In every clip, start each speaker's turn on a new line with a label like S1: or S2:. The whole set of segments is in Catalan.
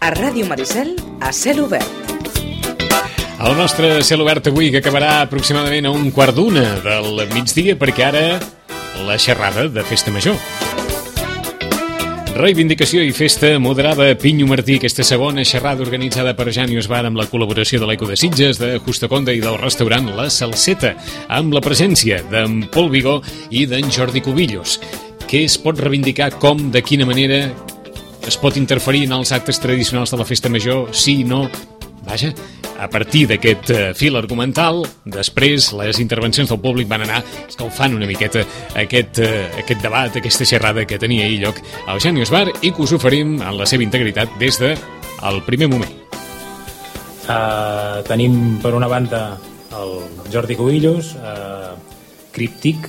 S1: A Ràdio Maricel, a cel obert.
S2: El nostre cel obert avui, que acabarà aproximadament a 1:15 del migdia, perquè ara la xerrada de Festa Major. Reivindicació i festa moderada a Pinyo Martí, aquesta segona xerrada organitzada per Jani Osbar amb la col·laboració de l'Eco de Sitges, de Justa Conda i del restaurant La Salseta, amb la presència d'en Pol Vigó i d'en Jordi Cubillos. Què es pot reivindicar, com, de quina manera es pot interferir en els actes tradicionals de la Festa Major, sí, no? Vaja, a partir d'aquest fil argumental, després les intervencions del públic van anar escalfant una miqueta aquest debat, aquesta xerrada que tenia ahir lloc al Jani Osbar i que us oferim en la seva integritat des del primer moment.
S3: Tenim per una banda el Jordi Cubillos, críptic,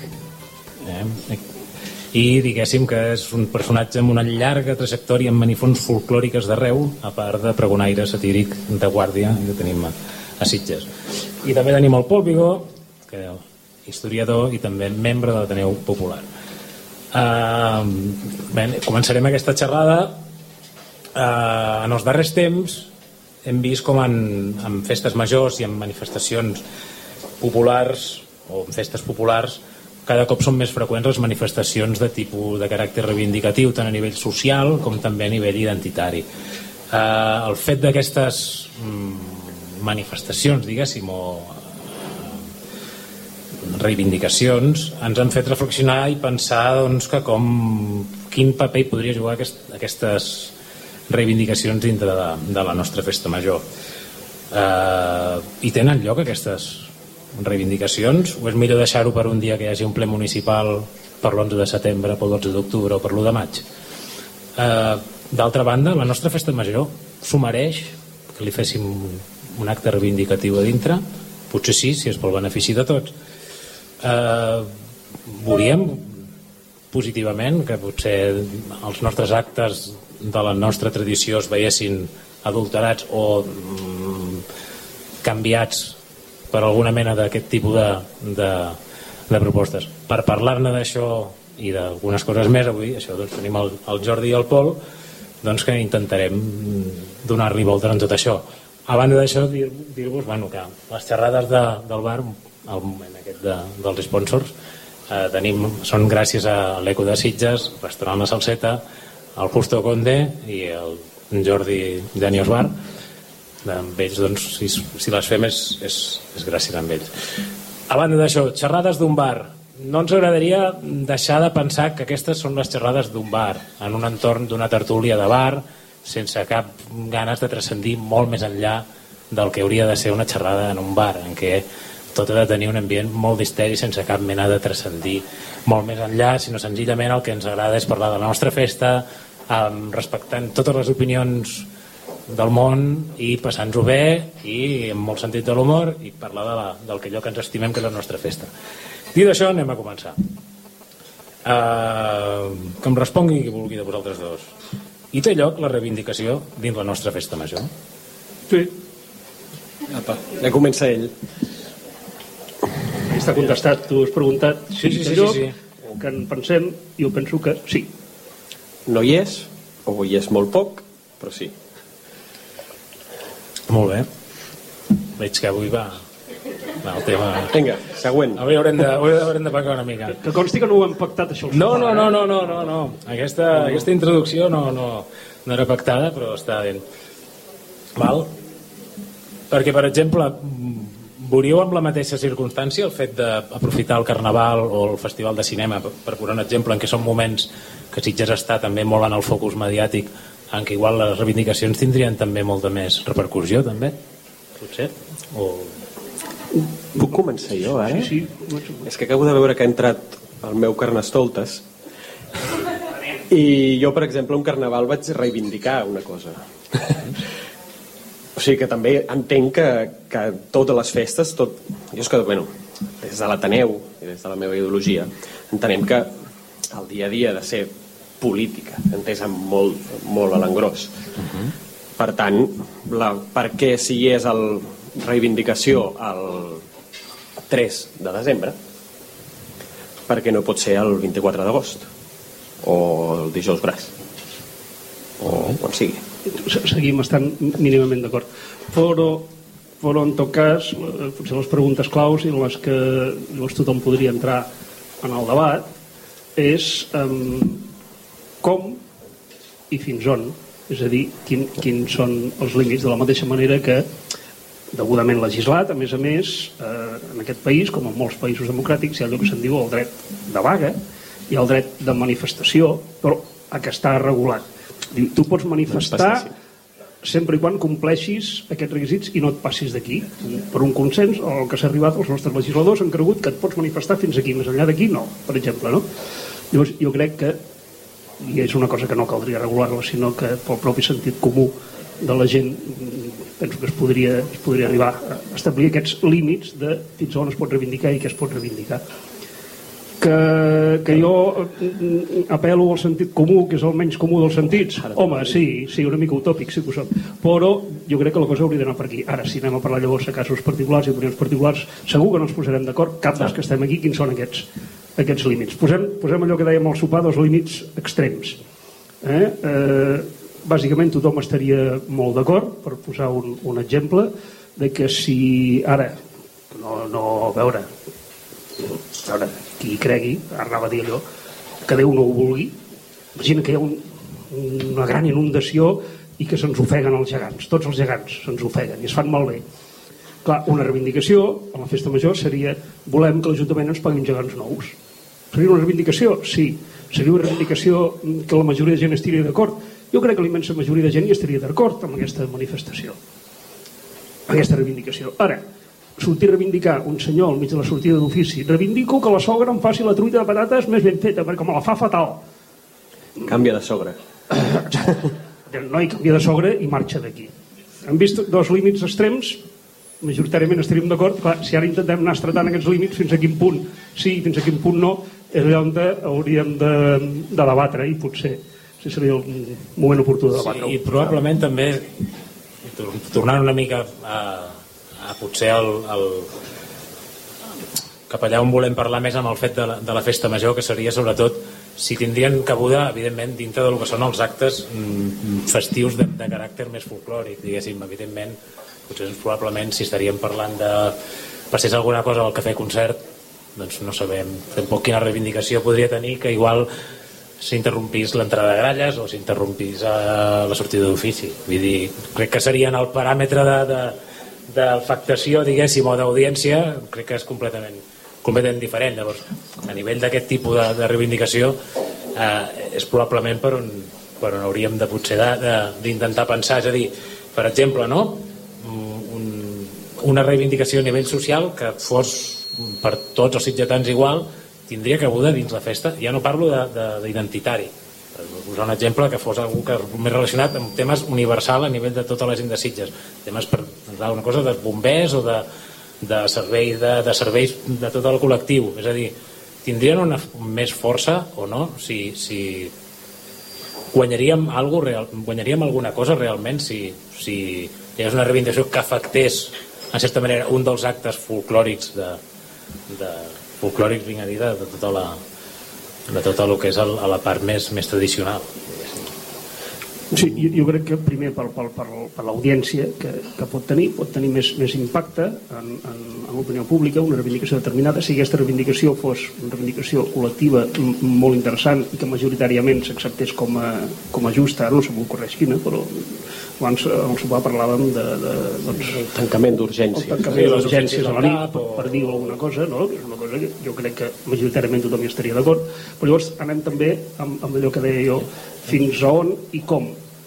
S3: i diguéssim que és un personatge amb una llarga trajectòria en manifons folclòriques d'arreu, a part de pregonaire satíric de Guàrdia, que tenim a Sitges. I també tenim el Pol Vigó, que és historiador i també membre de l'Ateneu Popular. Començarem aquesta xerrada. En els darrers temps hem vist com en festes majors i en manifestacions populars o en festes populars cada cop són més freqüents les manifestacions de tipus de caràcter reivindicatiu, tant a nivell social com també a nivell identitari. El fet d'aquestes manifestacions, diguéssim, o reivindicacions, ens han fet reflexionar i pensar doncs, que quin paper hi podria jugar aquestes reivindicacions dintre de la nostra festa major. I tenen lloc aquestes reivindicacions, o és millor deixar-ho per un dia que hi hagi un ple municipal per l'11 de setembre, pel 12 d'octubre o per l'1 de maig? D'altra banda, la nostra festa major s'ho mereix que li féssim un acte reivindicatiu a dintre? Potser sí, si és pel benefici de tots. Veuríem positivament que potser els nostres actes de la nostra tradició es veiessin adulterats o canviats per alguna mena d'aquest tipus de propostes. Per parlar-ne d'això i d'algunes coses més avui, això, doncs, tenim el Jordi i el Pol, doncs, que intentarem donar-li volta en tot això. A banda d'això, dir-vos que les xerrades del bar, al moment aquest dels sponsors, són gràcies a l'Eco de Sitges, el restaurant La Salseta, el Justo Conde i el Jordi Jani Osbar. Amb ells, doncs, si les fem és gràcies a ells. A banda d'això, xerrades d'un bar. No ens agradaria deixar de pensar que aquestes són les xerrades d'un bar, en un entorn d'una tertúlia de bar, sense cap ganes de transcendir molt més enllà del que hauria de ser una xerrada en un bar, en què tot ha de tenir un ambient molt d'histeri sense cap mena de transcendir molt més enllà, sinó senzillament el que ens agrada és parlar de la nostra festa, respectant totes les opinions del món i passant-nos bé i amb molt sentit de l'humor i parlar del que allò que ens estimem, que és la nostra festa. Dit això, anem a començar. Que em respongui qui vulgui de vosaltres dos. I té lloc la reivindicació dins la nostra festa major?
S4: Sí.
S5: Apa, ja comença ell.
S4: Està contestat, tu has preguntat
S3: Sí.
S4: o que en pensem, i jo penso que sí.
S5: No hi és, o hi és molt poc, però sí.
S3: Molt bé. Veig que avui va el tema...
S5: Vinga, següent.
S3: Avui haurem de pagar una mica.
S4: Que consti que no ho hem pactat, això.
S3: No. Aquesta introducció no era pactada, però està bé. Val? Perquè, per exemple, veuríeu amb la mateixa circumstància el fet d'aprofitar el Carnaval o el Festival de Cinema, per posar un exemple, en què són moments que Sitges està també molt en el focus mediàtic, en què igual les reivindicacions tindrien també molta més repercussió, també? Potser?
S5: Puc començar jo, ara?
S4: Sí.
S5: És que acabo de veure que ha entrat el meu Carnestoltes i jo, per exemple, un Carnaval vaig reivindicar una cosa. O sigui que també entenc que totes les festes, jo és que, des de l'Ateneu i des de la meva ideologia, entenem que el dia a dia ha de ser política, entesa molt a l'engròs. Per tant, per què si és el reivindicació el 3 de desembre, per què no pot ser el 24 d'agost o el dijous gras o quan sigui?
S4: seguim estant mínimament d'acord. Però en tot cas, potser les preguntes claus i les que llavors tothom podria entrar en el debat és com i fins on, és a dir, quins són els límits, de la mateixa manera que degudament legislat, a més, en aquest país, com en molts països democràtics, hi ha allò que se'n diu el dret de vaga, hi ha el dret de manifestació, però que està regulat. Tu pots manifestar sempre i quan compleixis aquests requisits i no et passis d'aquí. Per un consens al que s'ha arribat, els nostres legisladors han cregut que et pots manifestar fins aquí, més enllà d'aquí no, per exemple, no? Llavors jo crec que, i és una cosa que no caldria regular-la, sinó que pel propi sentit comú de la gent penso que es podria arribar a establir aquests límits de fins on es pot reivindicar i què es pot reivindicar. Que jo apel·lo al sentit comú, que és el menys comú dels sentits. Home, sí, una mica utòpic, sí que ho som. Però jo crec que la cosa hauria d'anar per aquí. Ara, si anem a parlar llavors de casos particulars i opinions particulars, segur que no ens posarem d'acord, cap dels que estem aquí, quins són aquests límits. Posem allò que dèiem al sopar, dels límits extrems. Bàsicament tothom estaria molt d'acord, per posar un exemple, de que si ara, a veure, qui cregui, anava a dir allò, que Déu no ho vulgui, imagina que hi ha una gran inundació i que se'ns ofeguen els gegants, tots els gegants se'ns ofeguen i es fan malbé. Clar, una reivindicació a la festa major seria volem que l'Ajuntament ens pagui uns gegants nous. Seria una reivindicació? Sí. Seria una reivindicació que la majoria de gent estaria d'acord? Jo crec que la immensa majoria de gent hi estaria d'acord amb aquesta manifestació, aquesta reivindicació. Ara, sortir a reivindicar un senyor al mig de la sortida d'ofici, reivindico que la sogra em faci la truita de patates més ben feta perquè me la fa fatal.
S5: Canvia de sogra.
S4: No hi canvia de sogra i marxa d'aquí. Hem vist dos límits extrems, majoritàriament estaríem d'acord. Clar, si ara intentem anar estratant aquests límits, fins a quin punt sí i fins a quin punt no, és allà on hauríem de debatre i potser seria el moment oportú de debatre.
S3: Sí, i probablement també tornant una mica a potser cap allà on volem parlar més amb el fet de la festa major, que seria sobretot si tindrien cabuda, evidentment, dintre del que són els actes festius de caràcter més folclòric, diguéssim, evidentment, potser probablement si estaríem parlant de passés alguna cosa al cafè concert, doncs no sabem tampoc quina reivindicació podria tenir que igual s'interrompís l'entrada de gralles o s'interrompís la sortida d'ofici. Vull dir, crec que serien el paràmetre d'afectació, diguéssim, o d'audiència, crec que és completament diferent. Llavors, a nivell d'aquest tipus de reivindicació és probablement per on hauríem de potser d'intentar pensar, és a dir, per exemple, no? Una reivindicació a nivell social que fos per tots els sitgetans igual, tindria cabuda dins la festa. Ja no parlo d'identitari, per posar un exemple, que fos algú que més relacionat amb temes universal a nivell de tota la gent de Sitges, temes per una cosa de bombers o de serveis de tot el col·lectiu. És a dir, tindrien més força o no si guanyaríem alguna cosa realment si hi hagués una reivindicació que afectés en certa manera un dels actes folclòrics folclòrics, vinc a dir, de tot el que és a la part més tradicional.
S4: Sí, jo crec que primer per l'audiència que pot tenir més impacte en l'opinió pública, una reivindicació determinada. Si aquesta reivindicació fos una reivindicació col·lectiva molt interessant i que majoritàriament s'acceptés com a justa, no se m'ocorreix quina, però abans al sopar parlàvem de
S5: tancament d'urgència.
S4: El tancament d'urgències a la nit, per dir alguna cosa, no? És una cosa que jo crec que majoritàriament tothom hi estaria d'acord. Però llavors anem també amb allò que deia jo, fins a on i com.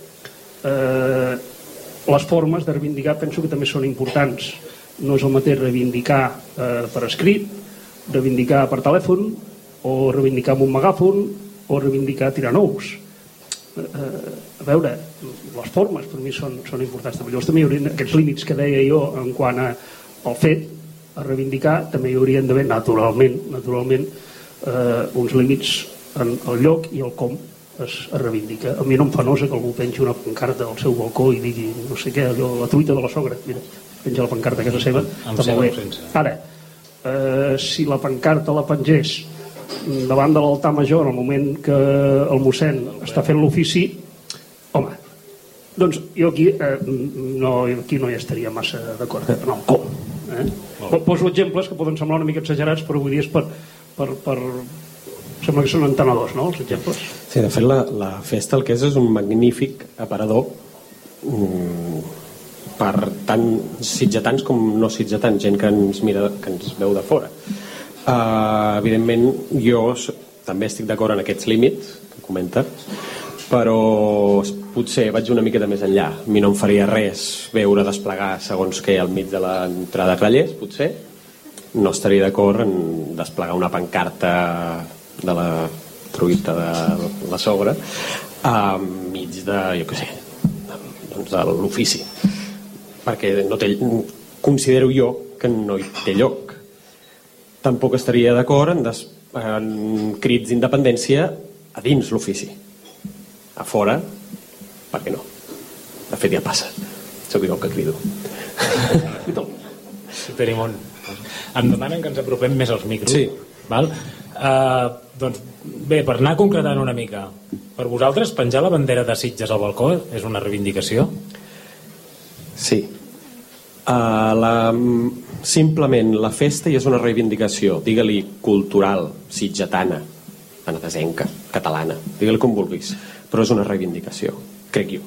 S4: Les formes de reivindicar penso que també són importants. No és el mateix reivindicar per escrit, reivindicar per telèfon, o reivindicar amb un megàfon, o reivindicar tirant ous. A veure, les formes per mi són importants. Llavors també hi haurien aquests límits que deia jo en quant al fet a reivindicar, també hi haurien d'haver naturalment uns límits en el lloc i el com es reivindica. A mi no em fa nosa que algú pengi una pancarta al seu balcó i digui no sé què, allò, la truita de la sogra, mira, penja la pancarta a casa seva, està molt bé. Ara, si la pancarta la pengés davant de l'altar major en el moment que el mossèn està fent l'ofici, home, Doncs jo aquí no hi estaria massa d'acord en el com. Poso exemples que poden semblar una mica exagerats, però vull dir és per sembla que són entenedors, no, els exemples.
S5: Sí, de fet la festa el que és un magnífic aparador per tant sitgetans com no sitgetans, gent que ens mira, que ens veu de fora. Evidentment jo també estic d'acord en aquests límits que comenta, però potser vaig una miqueta més enllà. A mi no em faria res veure desplegar segons què al mig de l'entrada de Grallers, potser no estaria d'acord en desplegar una pancarta de la truita de la sogra enmig de, jo què sé, doncs de l'ofici, perquè no té, considero jo que no hi té lloc. Tampoc estaria d'acord en crits d'independència a dins l'ofici. A fora, per què no? De fet ja passa. Sóc jo que crido.
S3: Tenim un... Em demanen que ens apropem més als micros.
S5: Sí.
S3: Val? Doncs bé, per anar concretant una mica, per vosaltres penjar la bandera de Sitges al balcó és una reivindicació?
S5: Sí. Simplement la festa ja és una reivindicació, digue-li cultural, sitgetana, penedesenca, catalana, digue-li com vulguis, però és una reivindicació, crec jo.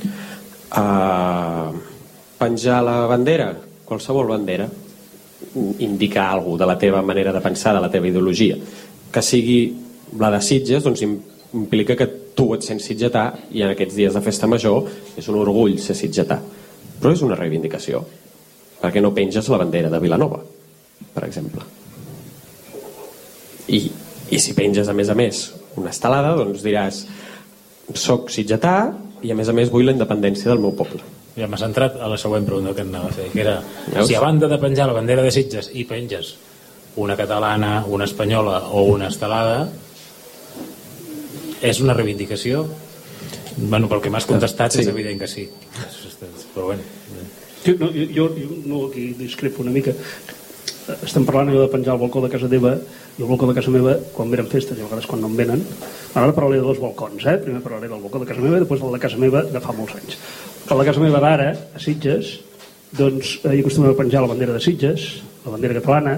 S5: Penjar la bandera, qualsevol bandera, indica alguna cosa de la teva manera de pensar, de la teva ideologia. Que sigui la de Sitges, doncs implica que tu et sents sitgetà i en aquests dies de festa major és un orgull ser sitgetà. Però és una reivindicació. Per què no penges la bandera de Vilanova, per exemple? I si penges a més una estelada, doncs diràs soc sitgetà i a més vull la independència del meu poble.
S3: Ja m'has entrat a la següent pregunta que anava a fer, que era si a banda de penjar la bandera de Sitges i penges una catalana, una espanyola o una estelada, és una reivindicació? Bueno, pel que m'has contestat sí. És evident que sí, però bueno.
S4: Jo no, aquí discrepo una mica. Estem parlant de penjar al balcó de casa teva, i el balcó de casa meva quan venen festes i a vegades quan no en venen. Ara parlaré de dos balcons, primer parlaré del balcó de casa meva i després del de casa meva de fa molts anys. El de casa meva d'ara, a Sitges, doncs hi acostumem a penjar la bandera de Sitges, la bandera catalana,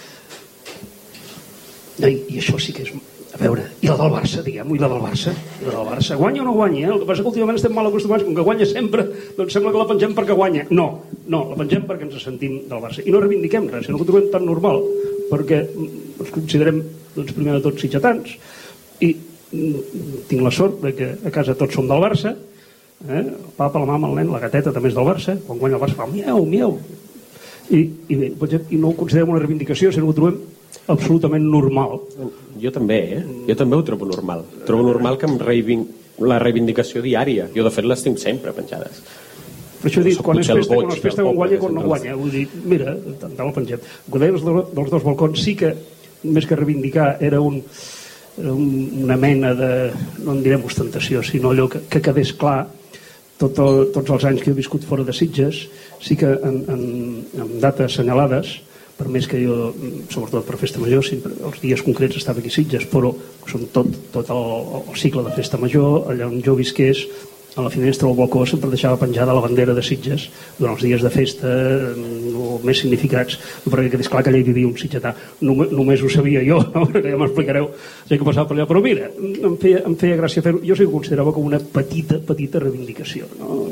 S4: i això sí que és... A veure, i la del Barça, diguem-ho, i la del Barça, guanya o no guanya? El que passa que últimament estem mal acostumats, com que guanya sempre, doncs sembla que la pengem perquè guanya. No, la pengem perquè ens sentim del Barça. I no reivindiquem res, sinó que ho trobem tan normal, perquè ens considerem, doncs, primer de tot, sitgetans, i tinc la sort de que a casa tots som del Barça, el papa, la mama, el nen, la gateta també és del Barça, quan guanya el Barça fa miau, miau. I no ho considerem una reivindicació, sinó que ho trobem absolutament normal.
S5: Jo també, Jo també ho trobo normal. Trobo normal que la reivindicació diària. Jo, de fet, les tinc sempre penjades.
S4: Per això he dit, quan és festa, quan guanya, quan no guanya. Vull dir, mira, tant el pengem. El que deies dels dos balcons sí que, més que reivindicar, era una mena de, no en direm ostentació, sinó allò que quedés clar tots els anys que he viscut fora de Sitges, sí que en dates assenyalades, per més que jo, sobretot per Festa Major, sempre els dies concrets estava aquí a Sitges, però són tot el cicle de Festa Major, allà on jo visqués, a la finestra del balcó sempre deixava penjada la bandera de Sitges durant els dies de festa més significats, perquè quedés clar que allà hi vivia un sitgetà. Només ho sabia jo, no? Perquè ja m'explicareu, sé que passava per allà, però mira, em feia gràcia fer-ho. Jo sí que ho considerava com una petita reivindicació, no?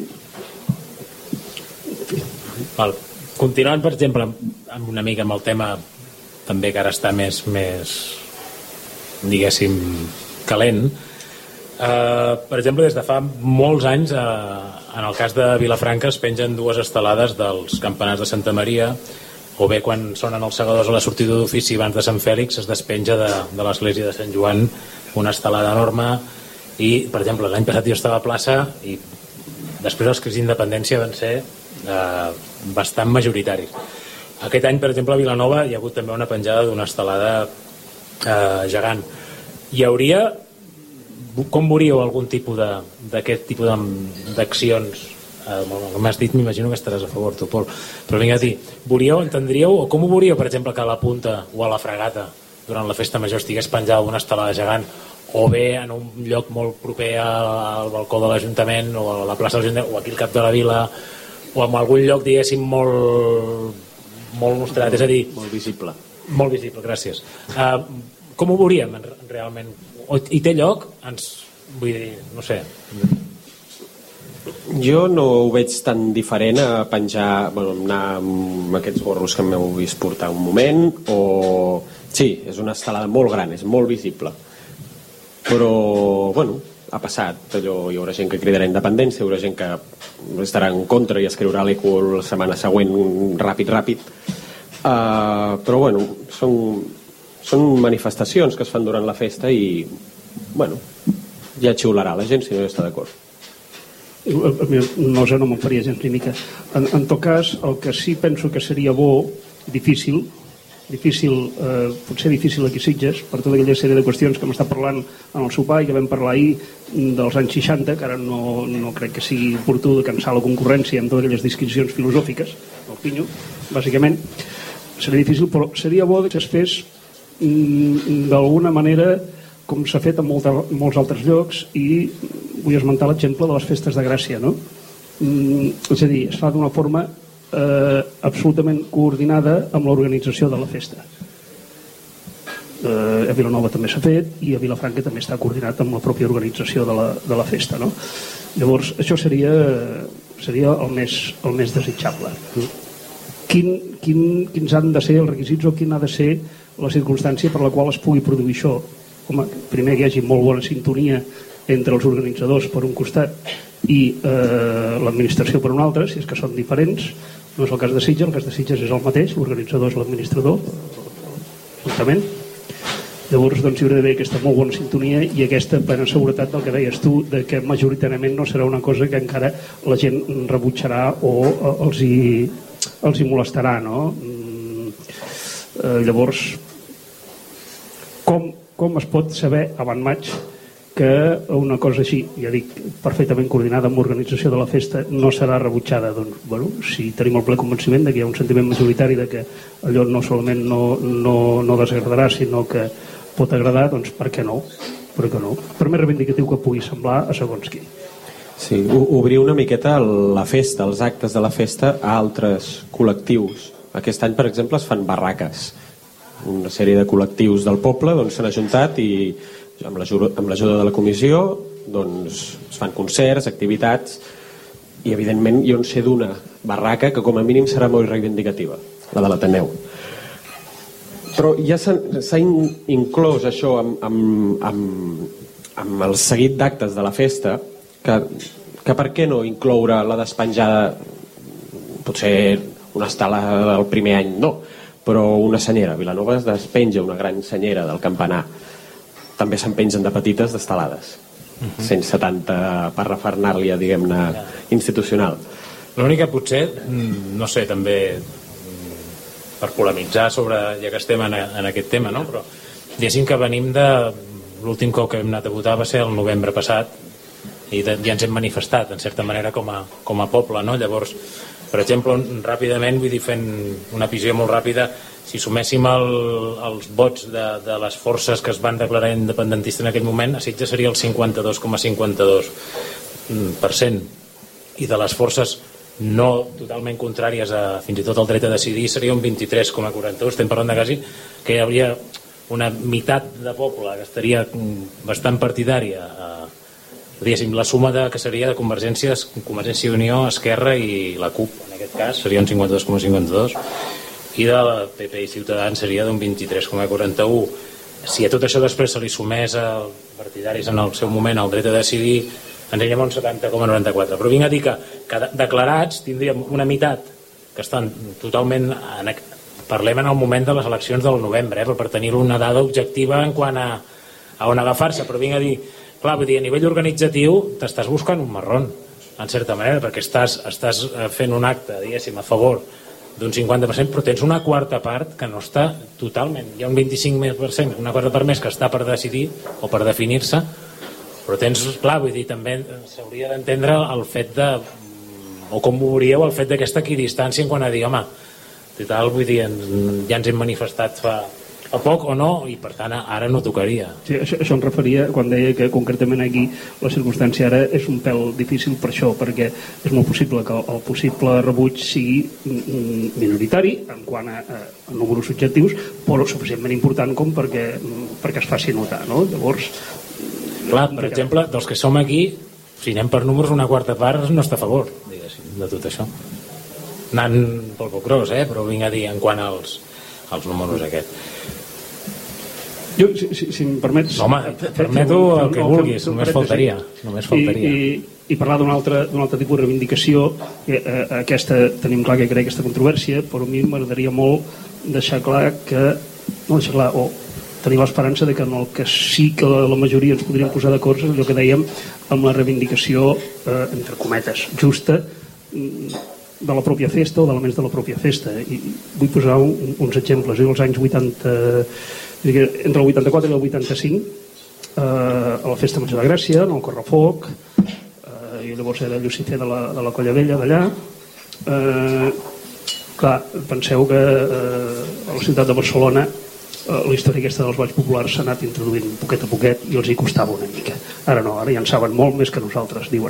S3: Val. Continuant, per exemple, amb una mica amb el tema també que ara està més diguéssim calent, per exemple, des de fa molts anys en el cas de Vilafranca es pengen dues estelades dels campanars de Santa Maria, o bé quan sonen els segadors a la sortida d'ofici abans de Sant Fèlix es despenja de l'església de Sant Joan una estelada enorme. I, per exemple, l'any passat jo estava a plaça i després els crits d'independència van ser bastant majoritaris. Aquest any, per exemple, a Vilanova hi ha hagut també una penjada d'una estelada gegant. Hi hauria, com veuríeu algun tipus d'aquest tipus d'accions? M'has dit, m'imagino que estaràs a favor tu, Pol, però vinga a dir, veuríeu, entendríeu, o com ho veuríeu, per exemple, que a la Punta o a la Fragata durant la festa major estigués penjada una estelada gegant, o bé en un lloc molt proper al balcó de l'Ajuntament o a la plaça de l'Ajuntament o aquí al cap de la vila o en algun lloc diguéssim molt mostrat, és a dir,
S5: molt visible.
S3: Molt visible, gràcies. Com ho veuríem realment? I té lloc? Vull dir, no sé.
S5: Jo no ho veig tan diferent a penjar, anar amb aquests gorros que m'heu vist portar un moment, o... Sí, és una estelada molt gran, és molt visible. Però, ha passat. Allò, hi haurà gent que cridarà independència, hi haurà gent que estarà en contra i escriurà l'eco la setmana següent ràpid. Però, són manifestacions que es fan durant la festa i, ja xiularà la gent si no hi està d'acord.
S4: No sé, no me'n faria gens ni mica. En tot cas, el que sí penso que seria bo, potser difícil aquí a Sitges, per tota aquella sèrie de qüestions que m'està parlant en el sopar i que vam parlar ahir dels anys 60, que ara no crec que sigui oportú de cansar la concurrència amb totes aquelles disquisicions filosòfiques, el pinyo, bàsicament. Seria difícil, però seria bo que es fes d'alguna manera com s'ha fet en molts altres llocs, i vull esmentar l'exemple de les festes de Gràcia, no? És a dir, es fa d'una forma absolutament coordinada amb l'organització de la festa. A Vilanova també s'ha fet i a Vilafranca també està coordinat amb la pròpia organització de la festa, no? Llavors això seria el més desitjable. Quins han de ser els requisits o quina ha de ser la circumstància per la qual es pugui produir això? Home, primer que hi hagi molt bona sintonia entre els organitzadors per un costat i l'administració per un altre, si és que són diferents. No és el cas de Sitges, el cas de Sitges és el mateix, l'organitzador és l'administrador, l'Ajuntament. Llavors hi hauria d'haver aquesta molt bona sintonia i aquesta plena seguretat del que deies tu, de que majoritàriament no serà una cosa que encara la gent rebutjarà o els hi molestarà, no? Llavors, com es pot saber avant maig que una cosa així, ja dic, perfectament coordinada amb l'organització de la festa no serà rebutjada? Doncs, si tenim el ple convenciment de que hi ha un sentiment majoritari de que allò no solament no desagradarà, sinó que pot agradar, doncs per què no? Per més reivindicatiu que pugui semblar a segons qui.
S5: Sí, obrir una miqueta la festa, els actes de la festa a altres col·lectius. Aquest any, per exemple, es fan barraques. Una sèrie de col·lectius del poble s'han ajuntat i amb l'ajuda de la comissió es fan concerts, activitats, i evidentment jo en sé d'una barraca que com a mínim serà molt reivindicativa, la de l'Ateneu. Però ja s'ha inclòs això amb el seguit d'actes de la festa, que per què no incloure la despenjada, potser una estelada del primer any no, però una senyera. A Vilanova es despenja una gran senyera del campanar, també se'n pengen de petites d'estelades, sense tanta parrafernàlia, diguem-ne, institucional.
S3: L'únic que potser, no sé, també per polemitzar sobre, ja que estem en aquest tema, no? Però diguéssim que venim de l'últim cop que hem anat a votar va ser el novembre passat i ja ens hem manifestat en certa manera com a poble, no? Llavors, per exemple, ràpidament, vull dir, fent una visió molt ràpida, si suméssim els vots de les forces que es van declarar independentistes en aquell moment, a Sitges seria el 52,52%, i de les forces no totalment contràries a fins i tot el dret a decidir seria un 23,42%. Estem parlant de quasi que hi hauria una meitat de poble que estaria bastant partidària diguéssim, la suma que seria de Convergència i Unió, Esquerra i la CUP, en aquest cas seria un 52,52%, i de la PP i Ciutadans seria d'un 23,41%. Si a tot això després se li sumés a partidaris en el seu moment el dret a decidir, ens anirem a un 70,94%. Però vinc a dir que declarats tindríem una meitat que estan totalment... Parlem en el moment de les eleccions del novembre, però per tenir una dada objectiva en quant a on agafar-se. Però vinc a dir, clar, vull dir, a nivell organitzatiu t'estàs buscant un marrón, en certa manera, perquè estàs fent un acte, diguéssim, a favor d'un 50%, però tens una quarta part que no està totalment, hi ha un 25%, una quarta part més que està per decidir o per definir-se, però tens, clar, vull dir, també s'hauria d'entendre el fet de, o com veuríeu el fet d'aquesta equidistància en quant a dir, home, total, vull dir, ja ens hem manifestat fa o poc o no, i per tant ara no tocaria.
S4: Sí, això em referia quan deia que concretament aquí la circumstància ara és un pèl difícil per això, perquè és molt possible que el possible rebuig sigui minoritari en quant a números subjectius, però suficientment important com perquè es faci notar, no? Llavors,
S3: clar, per exemple, dels que som aquí, si anem per números, una quarta part no està a favor, diguéssim, de tot això. Anant pel poc gros, però vinc a dir en quant als números aquests.
S4: Jo, si em permets...
S3: Home, permeto el que vulguis, només faltaria. I
S4: parlar d'un altre tipus de reivindicació, aquesta, tenim clar que crea aquesta controvèrsia, però a mi m'agradaria molt deixar clar o tenir l'esperança de que en el que sí que la majoria ens podríem posar d'acord és allò que dèiem amb la reivindicació, entre cometes, justa, de la pròpia festa o d'elements de la pròpia festa. I vull posar uns exemples. Jo als anys 80, entre el 84 i el 85, a la Festa Major de Gràcia, en el Correfoc, jo llavors era Llucifer de la Colla Vella d'allà. Clar, penseu que a la ciutat de Barcelona la història aquesta dels balls populars s'ha anat introduint poquet a poquet i els hi costava una mica. Ara no, ara ja en saben molt més que nosaltres, diuen.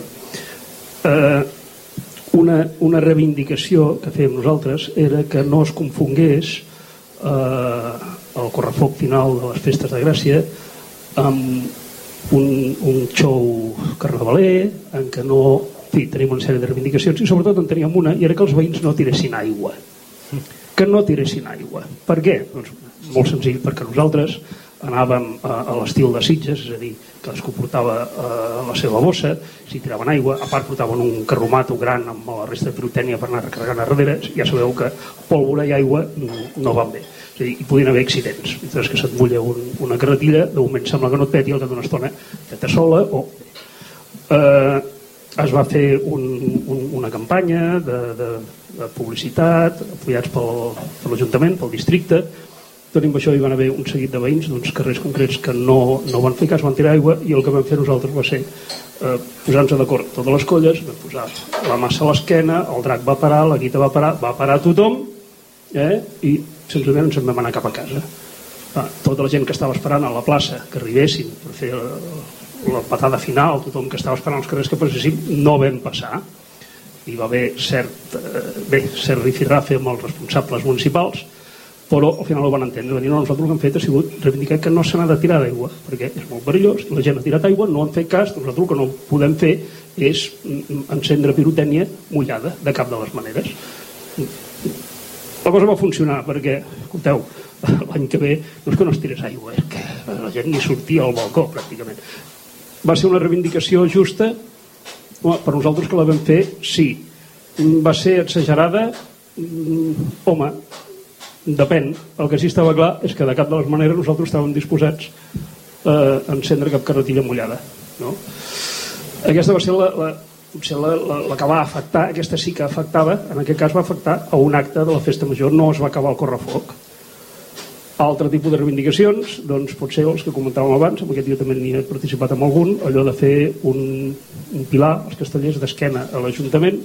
S4: Una reivindicació que fèiem nosaltres era que no es confongués el correfoc final de les festes de Gràcia amb un show carnavaler en què no... En fi, tenim una sèrie de reivindicacions i sobretot en teníem una, i era que els veïns no tiressin aigua. Que no tiressin aigua. Per què? Doncs molt senzill, perquè nosaltres anàvem a l'estil de Sitges, és a dir, cadascú portava la seva bossa, s'hi tiraven aigua, a part portaven un carromato gran amb la resta de pirotècnia per anar recarregant a darrere. Ja sabeu que pólvora i aigua no van bé, és a dir, hi podien haver accidents. Mentre que se't mulla una carretilla, de moment sembla que no et peti, al cap d'una estona feta sola, o es va fer una campanya de publicitat apoyats per l'Ajuntament, pel districte. Tot i amb això hi van haver un seguit de veïns d'uns carrers concrets que no van fer cas, van tirar aigua, i el que vam fer nosaltres va ser posar-nos d'acord totes les colles, vam posar la massa a l'esquena, el drac va parar, la guita va parar tothom, i senzillament ens en vam anar cap a casa. Tota la gent que estava esperant a la plaça que arribessin per fer la patada final, tothom que estava esperant els carrers que passessin, no vam passar. Hi va haver cert rifirrafe amb els responsables municipals, però al final ho van entendre. Van dir, no, nosaltres el que hem fet ha sigut reivindicar que no se n'ha de tirar d'aigua, perquè és molt perillós, la gent ha tirat aigua, no han fet cas, nosaltres el que no podem fer és encendre pirotènia mullada, de cap de les maneres. La cosa va funcionar, perquè, escolteu, l'any que ve no és que no es tirés aigua, és que la gent ni sortia al balcó, pràcticament. Va ser una reivindicació justa? Per nosaltres que la vam fer, sí. Va ser exagerada? Home, depèn. El que sí estava clar és que de cap de les maneres nosaltres estàvem disposats a encendre cap carretilla mullada, no? Aquesta va ser la que va afectar. Aquesta sí que afectava, en aquest cas va afectar a un acte de la festa major, no es va acabar el correfoc. Altre tipus de reivindicacions, doncs potser els que comentàvem abans, amb aquest dia també n'hi he participat amb algun, allò de fer un pilar als castellers d'esquena a l'Ajuntament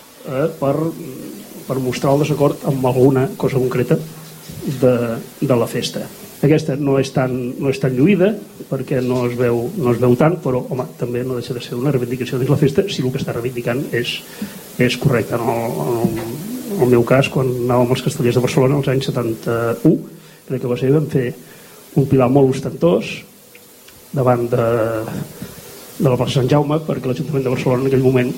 S4: per mostrar el desacord amb alguna cosa concreta de la festa. Aquesta no és tan lluïda perquè no es veu tant, però home, també no deixa de ser una reivindicació dins la festa si el que està reivindicant és correcte. En el meu cas, quan anàvem als castellers de Barcelona als anys 71, crec que va ser, vam fer un pilar molt ostentós davant de la plaça Sant Jaume, perquè l'Ajuntament de Barcelona en aquell moment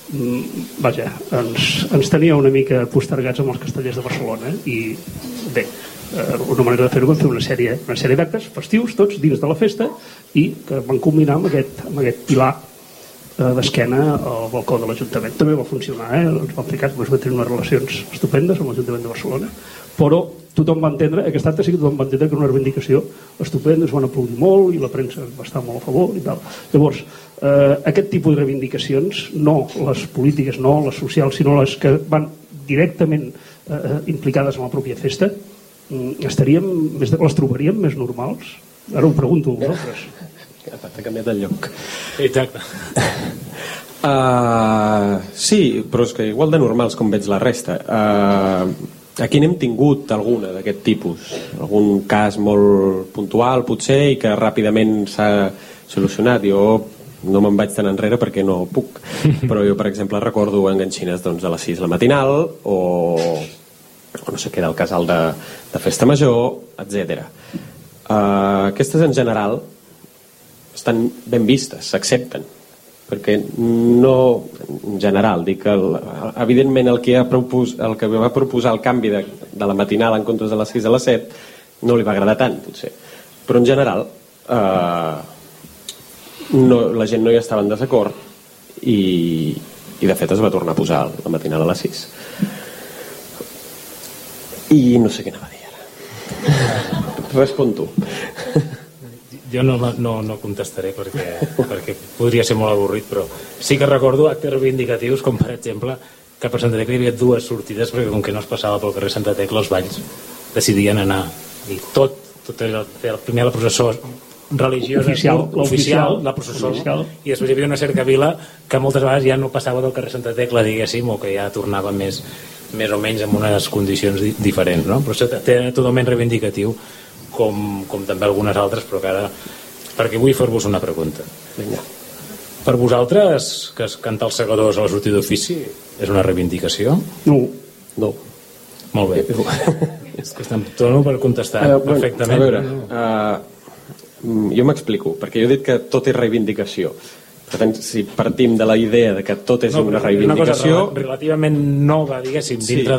S4: ens tenia una mica postergats amb els castellers de Barcelona, i bé, una manera de fer-ho, vam fer una sèrie d'actes festius, tots dins de la festa, i que van combinar amb aquest pilar d'esquena al balcó de l'Ajuntament. També va funcionar, ens van fer cas, vam tenir unes relacions estupendes amb l'Ajuntament de Barcelona, però tothom va entendre, aquest acte sí que tothom va entendre que era una reivindicació estupenda, es van aplaudir molt i la premsa va estar molt a favor i tal. Llavors, aquest tipus de reivindicacions, no les polítiques, no les socials, sinó les que van directament implicades en la pròpia festa, les trobaríem més normals? Ara ho pregunto a vosaltres.
S5: T'ha canviat el lloc.
S3: Exacte.
S5: Sí, però és que igual de normals com veig la resta. Aquí n'hem tingut alguna d'aquest tipus, algun cas molt puntual potser i que ràpidament s'ha solucionat. Jo no me'n vaig tan enrere perquè no puc, però jo per exemple recordo enganxines doncs, a les 6 la matinal o no sé què del casal de festa major, etc. Aquestes en general estan ben vistes, s'accepten, perquè no, en general, dic que evidentment el que va proposar el canvi de la matinal en comptes de les 6 a les 7 no li va agradar tant, potser, però en general la gent no hi estava en desacord i de fet es va tornar a posar la matinal a les 6 i no sé què anava a dir ara. Respon tu.
S3: Jo no contestaré perquè podria ser molt avorrit, però sí que recordo actes reivindicatius com per exemple que per Santa Tecla hi havia 2 sortides perquè com que no es passava pel carrer Santa Tecla els balls decidien anar i tot primer la processó religiosa l'oficial, la processó i després hi havia una cercavila que moltes vegades ja no passava del carrer Santa Tecla diguéssim o que ja tornava més o menys en unes condicions diferents, no? Però això té totalment reivindicatiu com també algunes altres, però que ara perquè vull fer-vos una pregunta.
S5: Vinga.
S3: Per vosaltres que es canta els segadors a la sortida d'ofici és una reivindicació?
S5: No.
S3: Molt bé. És que estem torno per contestar perfectament.
S5: A veure, jo m'explico, perquè jo he dit que tot és reivindicació. Per tant, si partim de la idea de que tot és una reivindicació...
S3: Una cosa relativament nova, diguéssim, dintre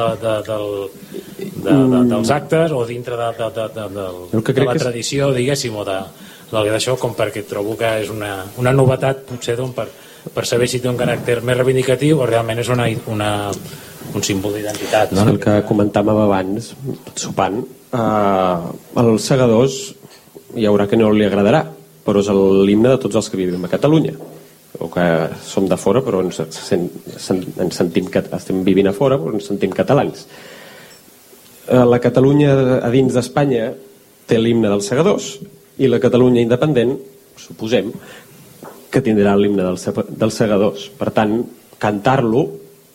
S3: dels actes o dintre de la tradició, diguéssim, o d'això, com perquè trobo que és una novetat, potser, per saber si té un caràcter més reivindicatiu o realment és un símbol d'identitat.
S5: El que comentàvem abans, sopant, als segadors hi haurà que no li agradarà, però és l'himne de tots els que vivim a Catalunya o que som de fora però ens sentim que estem vivint a fora però ens sentim catalans. La Catalunya a dins d'Espanya té l'himne dels segadors i la Catalunya independent suposem que tindrà l'himne dels segadors, per tant cantar-lo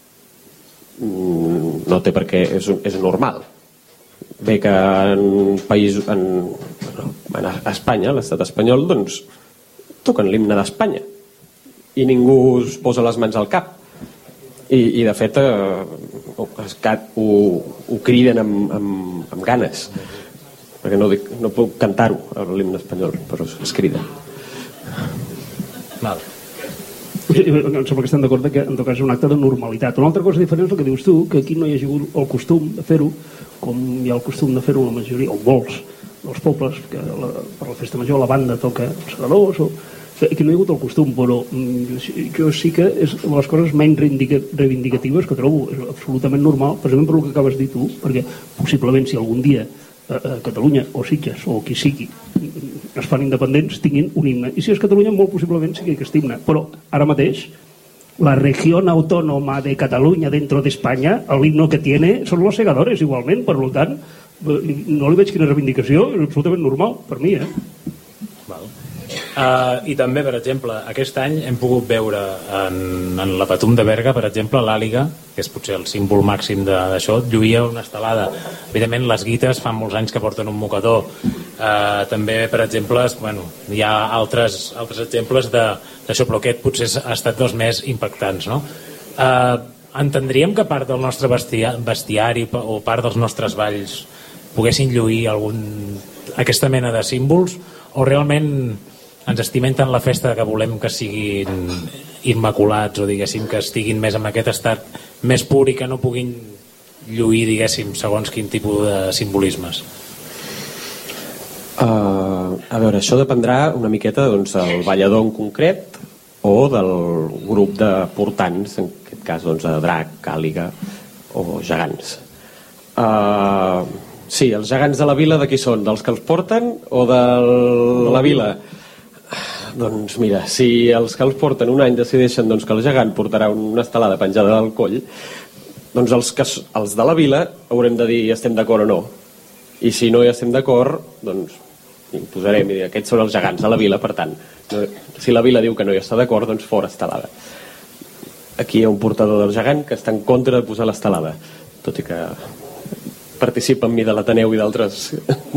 S5: no té per què, és normal. Bé que a Espanya, l'estat espanyol, doncs toquen l'himne d'Espanya i ningú es posa les mans al cap i de fet ho criden amb ganes perquè no puc cantar-ho l'himne espanyol, però es crida.
S3: Val.
S4: Em sembla que estem d'acord que en tot cas és un acte de normalitat. Una altra cosa diferent és el que dius tu, que aquí no hi ha hagut el costum de fer-ho com hi ha el costum de fer-ho la majoria, o molts dels pobles, que per la festa major la banda toca els segadors, aquí no hi ha hagut el costum, però jo sí que és una de les coses menys reivindicatives que trobo, és absolutament normal, precisament per el que acabes de dir tu, perquè possiblement si algun dia a Catalunya o Sitges o qui sigui es fan independents tinguin un himne, i si és Catalunya molt possiblement sigui aquest himne, però ara mateix la región autónoma de Cataluña dentro de España, el himno que tiene son los segadores igualment, per tant no li veig quina reivindicació, és absolutament normal per mi.
S3: Val. I també, per exemple, aquest any hem pogut veure en la Patum de Berga, per exemple, l'Àliga, que és potser el símbol màxim d'això, lluïa una estelada. Evidentment, les guites fan molts anys que porten un mocador. També, per exemple, hi ha altres exemples d'això, però aquest potser ha estat dels més impactants, no? Entendríem que part del nostre bestiari o part dels nostres balls poguessin lluir aquesta mena de símbols, o realment ens estimem tant la festa que volem que siguin immaculats o diguéssim que estiguin més en aquest estat més pur i que no puguin lluir, diguéssim, segons quin tipus de simbolismes?
S5: A veure, això dependrà una miqueta del ballador en concret o del grup de portants, en aquest cas de drac, àliga o gegants. Sí, els gegants de la vila de qui són? Dels que els porten o de la vila? Doncs mira, si els que els porten un any decideixen que el gegant portarà una estelada penjada del coll, doncs els de la vila haurem de dir estem d'acord o no, i si no hi estem d'acord doncs imposarem i dir aquests són els gegants de la vila, per tant si la vila diu que no hi està d'acord, doncs fora estelada. Aquí hi ha un portador del gegant que està en contra de posar l'estelada, tot i que participa amb mi de l'Ateneu i d'altres.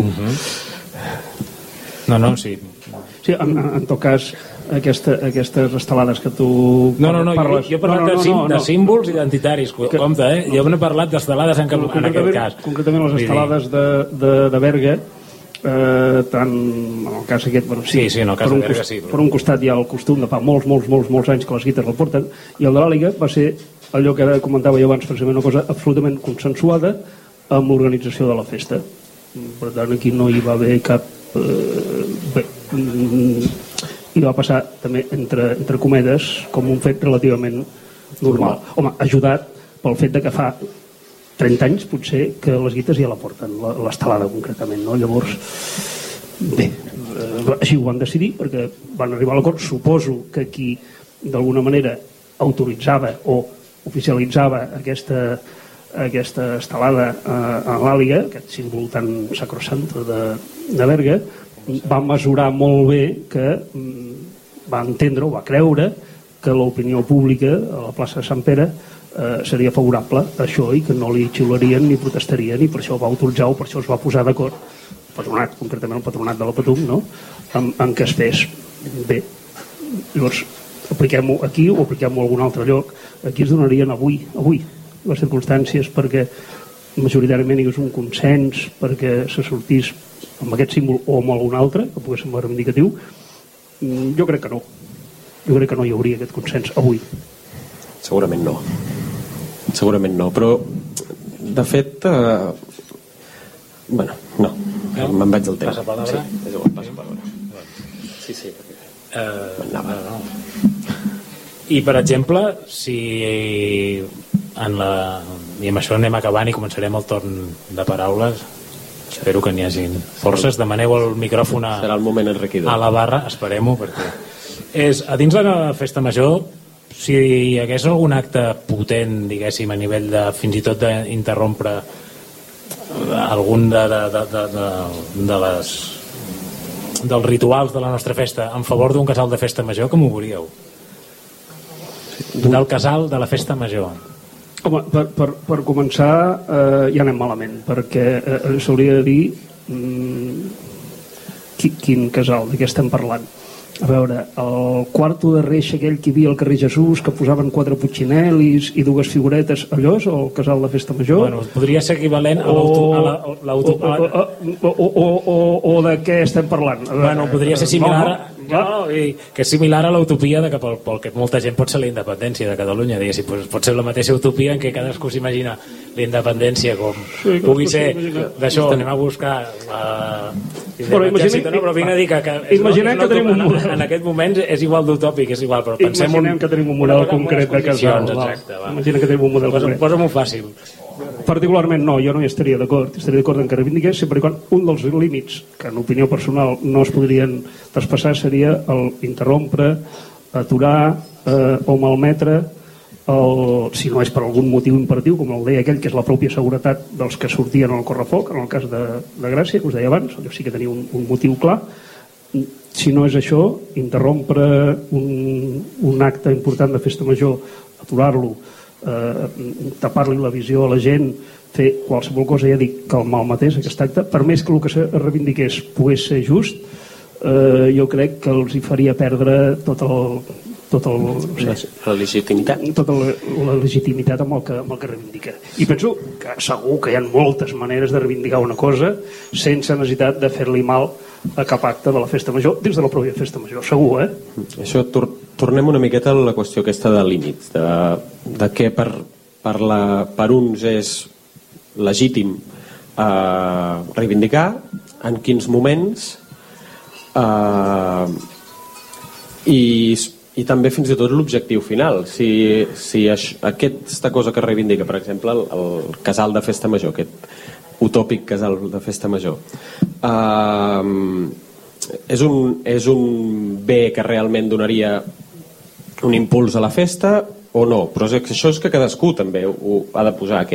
S3: No, sí.
S4: Sí, en tot cas, aquestes estelades que tu
S3: parles... Jo he parlat de símbols identitaris, compte, jo no he parlat d'estelades en aquest cas.
S4: Concretament les estelades de Berga, tant en el cas aquest,
S3: sí, en el cas de Berga sí.
S4: Per un costat hi ha el costum de fa molts anys que les guites el porten, i el de l'Àliga va ser allò que ara comentava jo abans, precisament una cosa absolutament consensuada amb l'organització de la festa. Per tant, aquí no hi va haver cap... i va passar també entre cometes com un fet relativament normal. Home, ajudat pel fet de que fa 30 anys potser que les guites ja la porten, l'estelada concretament, no? Llavors, bé, així ho van decidir perquè van arribar a l'acord. Suposo que qui d'alguna manera autoritzava o oficialitzava aquesta estelada a l'Àliga, aquest símbol tan sacrosanto de Berga, va mesurar molt bé que va entendre o va creure que l'opinió pública a la plaça de Sant Pere seria favorable a això i que no li xiularien ni protestarien, i per això ho va autoritzar o per això es va posar d'acord patronat, concretament el patronat de la Patum, no? en què es fes bé. Llavors apliquem-ho aquí o apliquem-ho a algun altre lloc. Aquí es donarien avui les circumstàncies perquè majoritàriament hi hagués un consens perquè se sortís amb aquest símbol o amb algun altre que pogués ser més reivindicatiu. Jo crec que no hi hauria aquest consens avui.
S5: Segurament no, però de fet bueno, no, me'n vaig del tema.
S3: Passa palabra?
S5: Sí, és igual, passa palabra. Sí, perquè
S3: I per exemple, si i amb això anem acabant i començarem el torn de paraules, espero que n'hi hagin forces. Demaneu el micròfon
S5: serà el moment enriquidor
S3: a la barra, esperem-ho, perquè a dins de la festa major, si hi hagués algun acte potent, diguéssim, a nivell de fins i tot d'interrompre algun dels rituals de la nostra festa en favor d'un casal de festa major, com ho veuríeu? Del casal de la festa major.
S4: Home, per començar ja anem malament, perquè s'hauria de dir quin casal, de què estem parlant. A veure, el quarto de Reis aquell que hi havia al carrer Jesús, que posaven 4 putxinelis i 2 figuretes, allò és el casal de festa major?
S3: Bueno, podria ser equivalent a
S4: o de què estem parlant?
S3: Bueno, podria ser similar que és similar a l'utopia de que pel que molta gent pot ser la independència de Catalunya, diguéssim, pot ser la mateixa utopia en què cadascú s'imagina la independència com pugui ser d'això, anem a buscar
S4: però
S3: vinc a dir que
S4: imaginem que tenim un model
S3: en aquest moment és igual d'utòpic, és igual, però pensem
S4: imaginem que tenim un model concret de casal. Imagina que tenim un model concret.
S3: Posa-m'ho fàcil.
S4: Particularment no, jo no hi estaria d'acord en que reivindiqués, sempre quan un dels límits que en opinió personal no es podrien traspassar seria l'interrompre, aturar o malmetre si no és per algun motiu imperatiu, com el deia aquell, que és la pròpia seguretat dels que sortien al correfoc, en el cas de Gràcia, que us deia abans, allò sí que tenia un motiu clar. Si no és això, interrompre un acte important de festa major, aturar-lo, tapar-li la visió a la gent, fer qualsevol cosa, ja dic, que el malmetés aquest acte, per més que el que se reivindiqués pogués ser just, jo crec que els hi faria perdre
S5: la legitimitat
S4: la legitimitat amb el que reivindica. I penso que segur que hi ha moltes maneres de reivindicar una cosa sense necessitat de fer-li mal a cap acte de la festa major dins de la pròpia festa major, segur,
S5: Això, tornem una miqueta a la qüestió aquesta de límits, de què per uns és legítim reivindicar, en quins moments, i també fins i tot l'objectiu final. Si aquesta cosa que es reivindica, per exemple el casal de festa major, aquest utòpic casal de festa major, és un bé que realment donaria un impuls a la festa o no, però això és que cadascú també ho ha de posar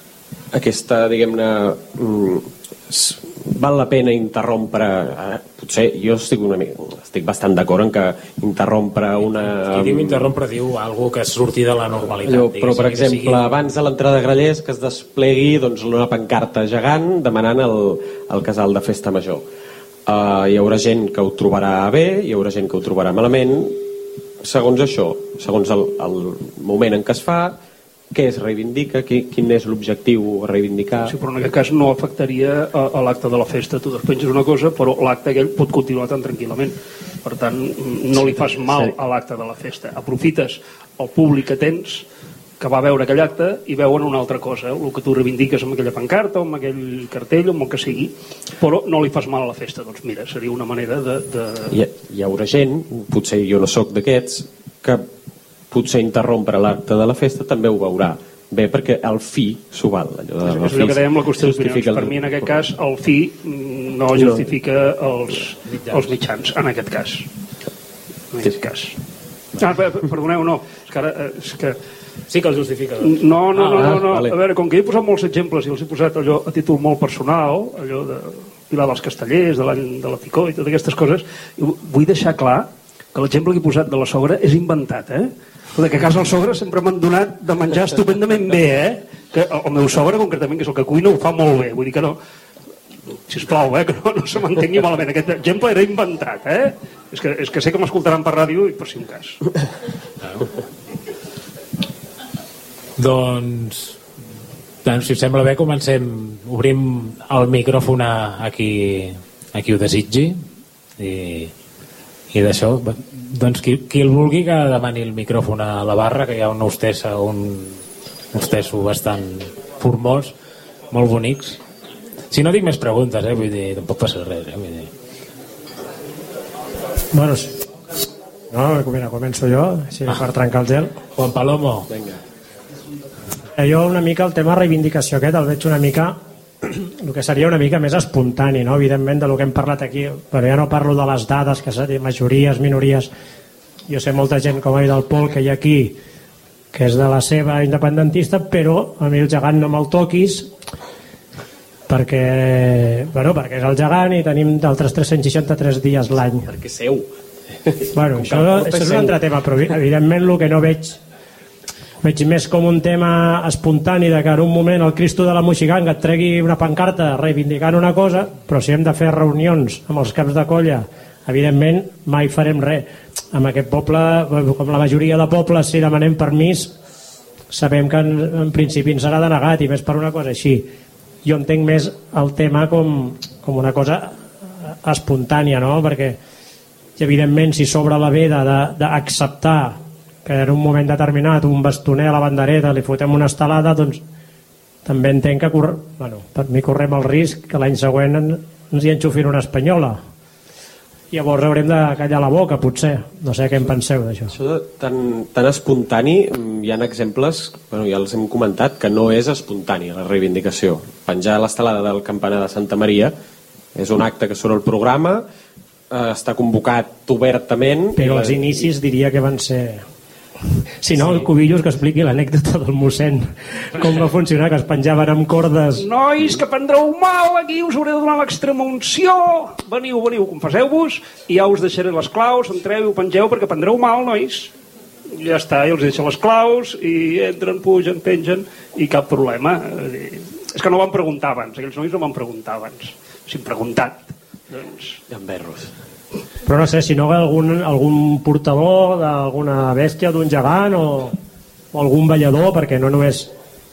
S5: aquesta, diguem-ne, val la pena interrompre, potser jo estic bastant d'acord en que interrompre una...
S3: Qui diu interrompre diu algo que surti de la normalitat.
S5: Però, per exemple, abans de l'entrada de Grallers que es desplegui doncs, una pancarta gegant demanant el casal de festa major. Hi haurà gent que ho trobarà bé, hi haurà gent que ho trobarà malament, segons això, segons el moment en què es fa, què es reivindica, quin és l'objectiu a reivindicar.
S4: Sí, però en aquest cas no afectaria a l'acte de la festa. Tu despenges una cosa, però l'acte aquell pot continuar tan tranquil·lament. Per tant, no li fas mal a l'acte de la festa. Aprofites el públic que tens, que va veure aquell acte, i veuen una altra cosa, el que tu reivindiques amb aquella pancarta, o amb aquell cartell, o amb el que sigui, però no li fas mal a la festa. Doncs mira, seria una manera de...
S5: Hi haurà gent, potser jo no sóc d'aquests, que potser interrompre l'acte de la festa també ho veurà bé, perquè el fi s'ho val.
S4: És allò que dèiem la qüestió d'opinions. Per mi, en aquest cas, el fi no justifica els mitjans, en aquest cas. En aquest cas. Perdoneu, no. És que...
S3: Sí que el justifica.
S4: No. A veure, com que he posat molts exemples i els he posat allò a títol molt personal, allò de Pilar dels Castellers, de l'any de la Picó i totes aquestes coses, vull deixar clar que l'exemple que he posat de la sogra és inventat, que a casa el sogre sempre m'han donat de menjar estupendament bé, que el meu sogre concretament, que és el que cuina, ho fa molt bé, vull dir que no, sisplau, que no se m'entengui malament, aquest exemple era inventat, és que sé que m'escoltaran per ràdio i per si un cas.
S3: Doncs si us sembla bé, comencem, obrim el micròfon a qui ho desitgi i d'això, doncs qui el vulgui que demani el micròfon a la barra, que hi ha una hostessa, un hostesso bastant formós, molt bonics. Si no dic més preguntes, vull dir, tampoc passa res, vull dir.
S6: Bueno, no, mira, començo jo, així per trencar el gel.
S3: Juan Palomo.
S5: Vinga.
S6: Jo una mica el tema reivindicació aquest el veig una mica el que seria una mica més espontani, no? Evidentment del que hem parlat aquí, però ja no parlo de les dades que seria majories, minories. Jo sé molta gent, com ha dit el Pol, que hi ha aquí que és de la seva independentista, però a mi el gegant no me'l toquis perquè és el gegant i tenim d'altres 363 dies l'any.
S5: Perquè seu.
S6: Això és un altre tema, però evidentment el que no veig més com un tema espontani de que en un moment el Cristo de la Moixiganga et tregui una pancarta reivindicant una cosa, però si hem de fer reunions amb els caps de colla, evidentment mai farem res. Amb aquest poble, com la majoria de pobles, si demanem permís, sabem que en principi ens serà denegat, i més per una cosa així. Jo entenc més el tema com una cosa espontània, no? Perquè evidentment si s'obre la veda d'acceptar que en un moment determinat un bastoner a la bandereta li fotem una estelada, doncs també entenc que per mi correm el risc que l'any següent ens hi enxufin una espanyola. Llavors haurem de callar la boca, potser. No sé què en penseu d'això.
S5: Això tan espontani, hi ha exemples, ja els hem comentat, que no és espontani la reivindicació. Penjar l'estelada del campanar de Santa Maria és un acte que surt al programa, està convocat obertament...
S6: Però els inicis diria que van ser... Si no, el Cubillos que expliqui l'anècdota del mossèn, com va funcionar, que es penjaven amb cordes.
S4: Nois, que prendreu mal, aquí us hauré de donar l'extrema unció. Veniu, confesseu-vos, i ja us deixaré les claus, entreu i ho pengeu perquè prendreu mal, nois. I ja està, i els deixen les claus, i entren, pugen, pengen, i cap problema. És que no van preguntar abans, aquells nois no van preguntar abans. Si hem preguntat, doncs...
S5: Gamberros.
S6: Però no sé, si no algun portador d'alguna bèstia, d'un gegant o algun ballador, perquè no només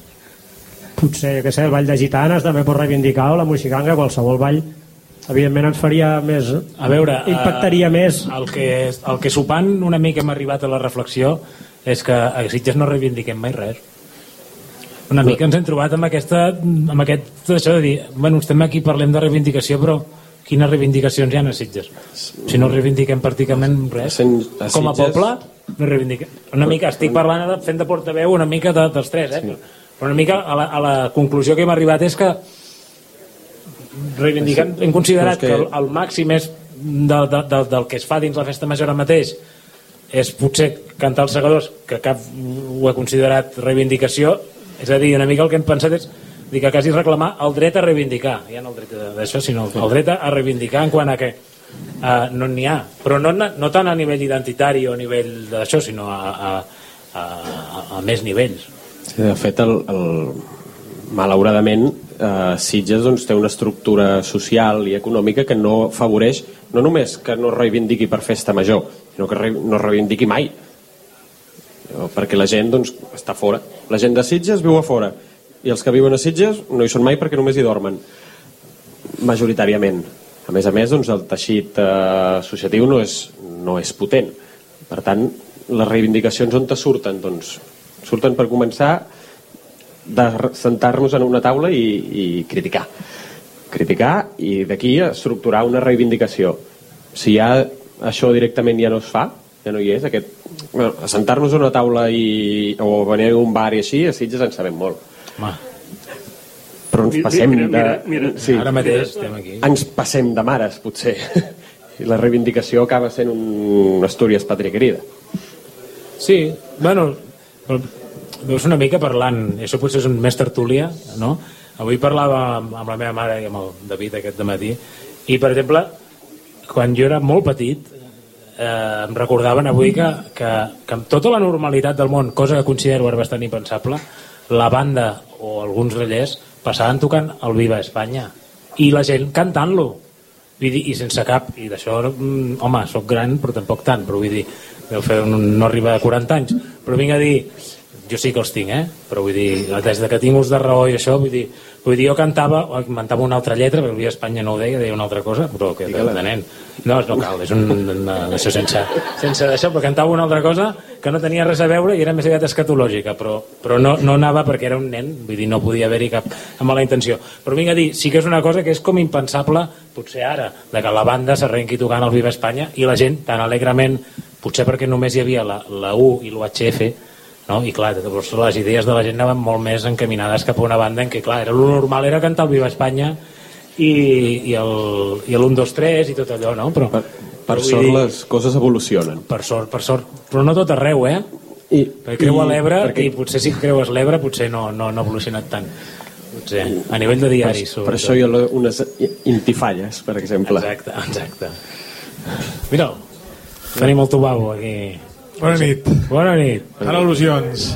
S6: potser, que sé, el ball de gitanes també pot reivindicar, o la moixiganga, qualsevol ball evidentment ens faria més,
S3: a veure,
S6: impactaria més.
S3: El que sopant una mica hem arribat a la reflexió és que a Sitges no reivindiquem mai res. Una mica ens hem trobat amb aquest això de dir, bueno, estem aquí, parlem de reivindicació, però quines reivindicacions hi ha a Sitges? Si no reivindiquem pràcticament res. Com a poble, no reivindiquem. Una mica, estic parlant, fent de portaveu una mica dels tres, però una mica a la conclusió que hem arribat és que reivindiquem, hem considerat que el màxim és del que es fa dins la festa major mateix és potser cantar els segadors, que cap ho ha considerat reivindicació, és a dir, una mica el que hem pensat és dir que quasi reclamar el dret a reivindicar, ja no el dret d'això, sinó el dret a reivindicar en quant a que no n'hi ha, però no tant a nivell identitari o a nivell d'això, sinó a més nivells.
S5: Sí, de fet, malauradament, Sitges doncs, té una estructura social i econòmica que no afavoreix, no només que no reivindiqui per festa major, sinó que no reivindiqui mai, perquè la gent doncs, està fora. La gent de Sitges viu a fora i els que viuen a Sitges no hi són mai perquè només hi dormen, majoritàriament. A més, doncs, el teixit associatiu no és potent. Per tant, les reivindicacions on te surten? Doncs surten per començar de sentar-nos en una taula i criticar i d'aquí estructurar una reivindicació. Si ja això directament ja no es fa, ja no hi és sentar-nos a una taula o venir a un bar i així, a Sitges en sabem molt. Però ens passem
S4: mira.
S5: Sí,
S3: ara mateix estem aquí.
S5: ens passem de mares, potser, i la reivindicació acaba sent un Astúries pàtria querida.
S3: Sí, bueno, veus una mica parlant, això potser és un més tertúlia, no? Avui parlava amb la meva mare i amb el David aquest dematí, i per exemple, quan jo era molt petit, em recordaven avui que amb tota la normalitat del món, cosa que considero ara bastant impensable, la banda o alguns grellers passaven tocant el Viva Espanya i la gent cantant-lo i sense cap, i d'això home, soc gran però tampoc tant, però vull dir deu fer no arriba a 40 anys, però vinc a dir, jo sí que els tinc, però vull dir, des de que tinc ús de raó i això, vull dir jo cantava una altra lletra, perquè el Via Espanya no ho deia una altra cosa, però que de nen no cal, és això sense d'això, però cantava una altra cosa que no tenia res a veure i era més aviat escatològica, però no anava perquè era un nen, vull dir, no podia haver-hi cap mala intenció, però vinc a dir, sí que és una cosa que és com impensable, potser ara, de que la banda s'arrenqui tocant el Viva Espanya i la gent tan alegrement, potser perquè només hi havia la U i l'UHF, no? I clar, les idees de la gent anaven molt més encaminades cap a una banda en què, clar, lo normal era cantar el Viva Espanya i l'1, 2, 3 i tot allò, no? Però
S5: sort les coses evolucionen.
S3: Per sort, però no tot arreu, perquè creu a l'Ebre i potser si creues l'Ebre potser no ha evolucionat tant, potser a nivell de diaris.
S5: Per això hi ha unes intifalles, per exemple.
S3: Exacte. Mira'l, tenim el Tobago aquí.
S7: Bona nit. Per al·lusions.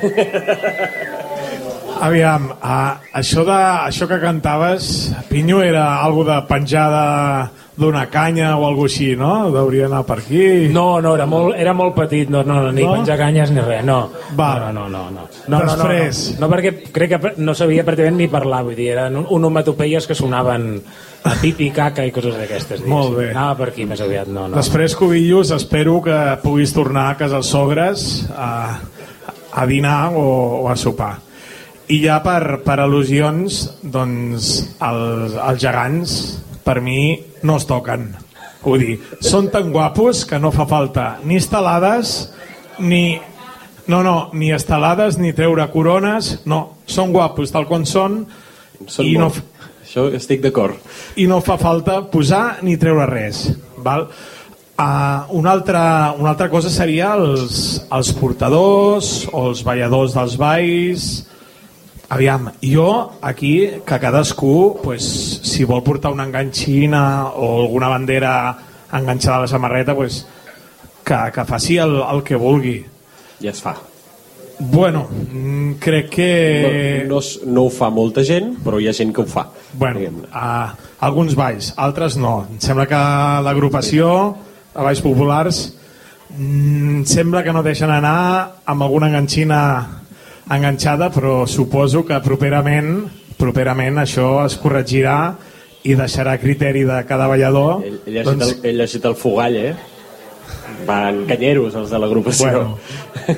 S7: Aviam, això que cantaves, Pinyo, era algo de penjada d'una canya o alguna així, no? Hauria d'anar per aquí.
S3: No, era molt petit, no, ni penjar canyes ni res, no.
S7: No.
S3: Després. No, perquè crec que no sabia pràcticament ni parlar, vull dir, eren onomatopeies que sonaven a pipi, caca i coses d'aquestes.
S7: Molt bé.
S3: Anava per aquí més aviat, no.
S7: Després, Cubillos, espero que puguis tornar a casa els sogres a dinar o a sopar. I ja per al·lusions, doncs els gegants per mi no es toquen. Vull dir, són tan guapos que no fa falta ni estelades ni estelades ni treure corones, no, són guapos tal com són i no,
S5: això estic d'acord.
S7: I no fa falta posar ni treure res, val? Una altra cosa seria els portadors o els balladors dels balls. Aviam, jo aquí que cadascú, pues, si vol portar una enganxina o alguna bandera enganxada a la samarreta, pues, que faci el que vulgui.
S5: Ja es fa.
S7: Bueno, crec que...
S5: No ho fa molta gent, però hi ha gent que ho fa.
S7: Bueno, alguns balls, altres no. Em sembla que l'agrupació de balls populars sembla que no deixen anar amb alguna enganxina enganxada, però suposo que properament això es corregirà i deixarà criteri de cada ballador.
S5: Ell ha llegit el fogall, van canyeros els de l'agrupació.
S7: Bueno.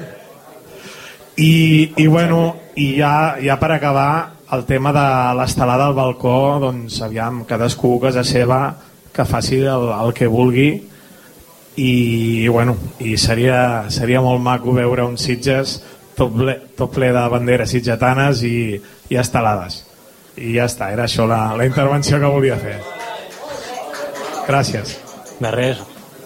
S7: I ja per acabar el tema de l'estelada al balcó, doncs aviam, cadascú a casa seva que faci el que vulgui i seria molt maco veure uns Sitges tot ple de banderes sitgetanes i estelades. I ja està, era això la intervenció que volia fer. Gràcies.
S3: De res.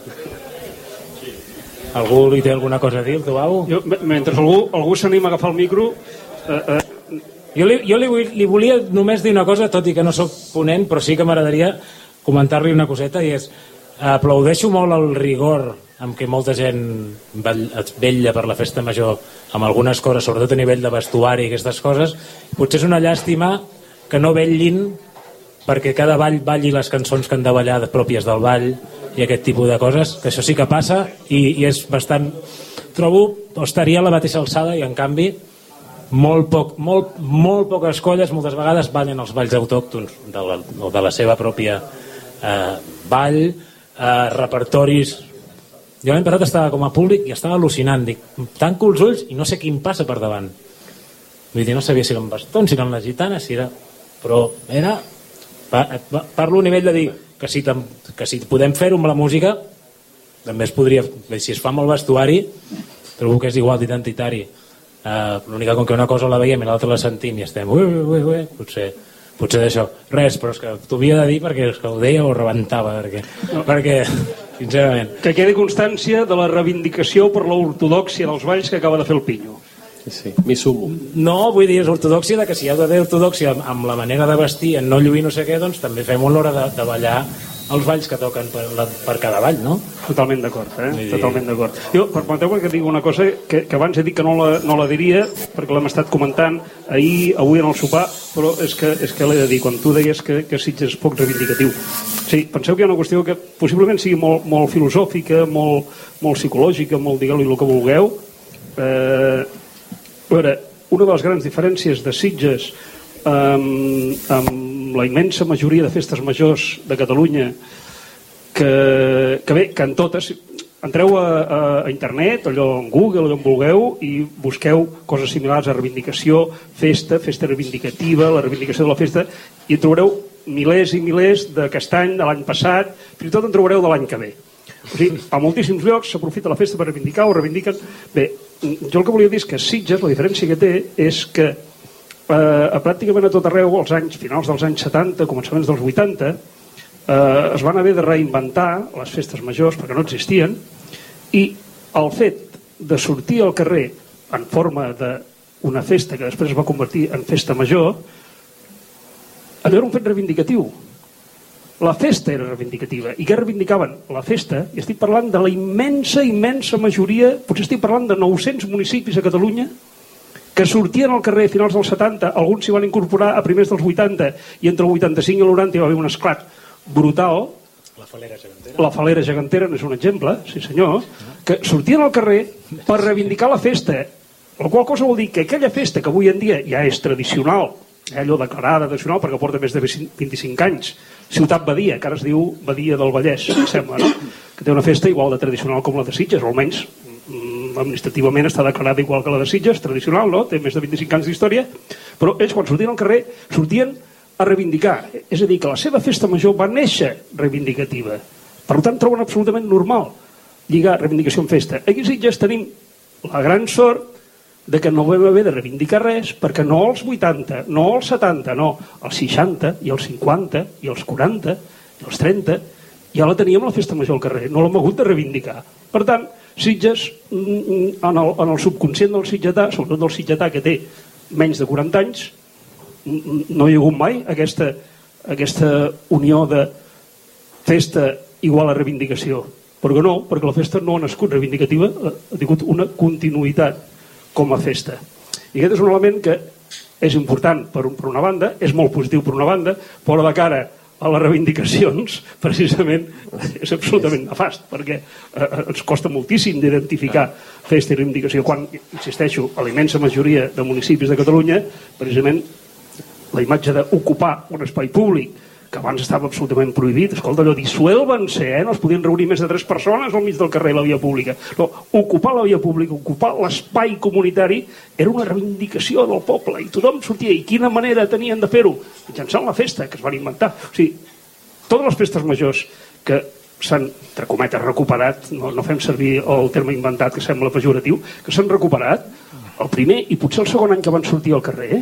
S3: Algú li té alguna cosa a dir, el Tobago?
S4: Mentre algú s'anima a agafar el micro...
S3: Jo li volia només dir una cosa, tot i que no sóc ponent, però sí que m'agradaria comentar-li una coseta, i és aplaudeixo molt el rigor amb què molta gent es vetlla per la festa major amb algunes coses, sobretot a nivell de vestuari i aquestes coses. Potser és una llàstima que no vetllin perquè cada ball balli les cançons que han de ballar pròpies del ball i aquest tipus de coses, que això sí que passa i és bastant... Trobo que estaria a la mateixa alçada i en canvi molt poques colles moltes vegades ballen els balls autòctons o de la seva pròpia ball, repertoris. Jo l'any passat estava com a públic i estava al·lucinant, dic, tanco els ulls i no sé quin passa per davant, vull dir, no sabia si eren bastons, si eren les gitanes, si era... però era... parlo a nivell de dir que si podem fer-ho amb la música també es podria, si es fa amb el vestuari trobo que és igual d'identitari. L'única com que una cosa la veiem i l'altra la sentim i estem potser d'això res, però és que t'ho havia de dir perquè és que ho deia o rebentava perquè sincerament
S4: que quedi constància de la reivindicació per l'ortodòxia dels balls que acaba de fer el Pinyo.
S5: Sí, m'hi sumo.
S3: No, vull dir, és ortodòxia de que si hi ha d'haver ortodòxia amb la manera de vestir, en no lluir no sé què, doncs també fem l'hora de ballar els balls que toquen per cada ball, no?
S4: Totalment d'acord, totalment d'acord. Jo, permeteu-me que digui una cosa que abans he dit que no la diria perquè l'hem estat comentant avui en el sopar, però és que l'he de dir, quan tu deies que Sitges és poc reivindicatiu. Sí, penseu que hi ha una qüestió que possiblement sigui molt filosòfica, molt psicològica, molt digueu-li el que vulgueu. A veure, una de les grans diferències de Sitges amb la immensa majoria de festes majors de Catalunya que en totes entreu a internet, allò en Google, allò on vulgueu i busqueu coses similars a reivindicació, festa reivindicativa, la reivindicació de la festa i en trobareu milers i milers d'aquest any, de l'any passat, fins i tot en trobareu de l'any que ve. O sigui, a moltíssims llocs s'aprofita la festa per reivindicar o reivindiquen. Bé, jo el que volia dir és que Sitges, la diferència que té és que pràcticament a tot arreu, als finals dels anys 70, començaments dels 80, es van haver de reinventar les festes majors perquè no existien i el fet de sortir al carrer en forma d'una festa que després es va convertir en festa major, allò era un fet reivindicatiu. La festa era reivindicativa. I què reivindicaven? La festa, i estic parlant de la immensa majoria, potser estic parlant de 900 municipis a Catalunya, que sortien al carrer a finals dels 70, alguns s'hi van incorporar a primers dels 80, i entre el 85 i el 90 hi va haver un esclat brutal.
S3: La Falera Gegantera.
S4: La Falera Gegantera n'és un exemple, sí senyor, que sortien al carrer per reivindicar la festa, la qual cosa vol dir que aquella festa que avui en dia ja és tradicional, allò declarada tradicional perquè porta més de 25 anys, Ciutat Badia, que ara es diu Badia del Vallès, em sembla, no? Que té una festa igual de tradicional com la de Sitges, o almenys administrativament està declarada igual que la de Sitges, tradicional, no? Té més de 25 anys d'història, però ells quan sortien al carrer sortien a reivindicar, és a dir, que la seva festa major va néixer reivindicativa, per tant troben absolutament normal lligar reivindicació amb festa. Aquí a Sitges tenim la gran sort de que no vam haver de reivindicar res perquè no als 80, no als 70, no, als 60 i als 50 i als 40 i als 30 ja la teníem la festa major al carrer, no l'hem hagut de reivindicar. Per tant, Sitges, en el subconscient del sitgetà, sobretot del sitgetà que té menys de 40 anys, no hi ha hagut mai aquesta unió de festa igual a reivindicació. Perquè no, perquè la festa no ha nascut reivindicativa, ha tingut una continuïtat com a festa. I aquest és un element que és important per una banda, és molt positiu per una banda, però de cara a les reivindicacions, precisament, és absolutament nefast, perquè ens costa moltíssim d'identificar festa i reivindicació, quan, insisteixo, a la immensa majoria de municipis de Catalunya, precisament la imatge d'ocupar un espai públic, que abans estava absolutament prohibit, escolta, allò dissuelven-se, no es podien reunir més de 3 persones al mig del carrer a la via pública. No, ocupar la via pública, ocupar l'espai comunitari, era una reivindicació del poble, i tothom sortia, i quina manera tenien de fer-ho? Mitjançant la festa que es van inventar. O sigui, totes les festes majors que s'han, entre cometes, recuperat, no fem servir el terme inventat que sembla pejoratiu, que s'han recuperat, el primer i potser el segon any que van sortir al carrer,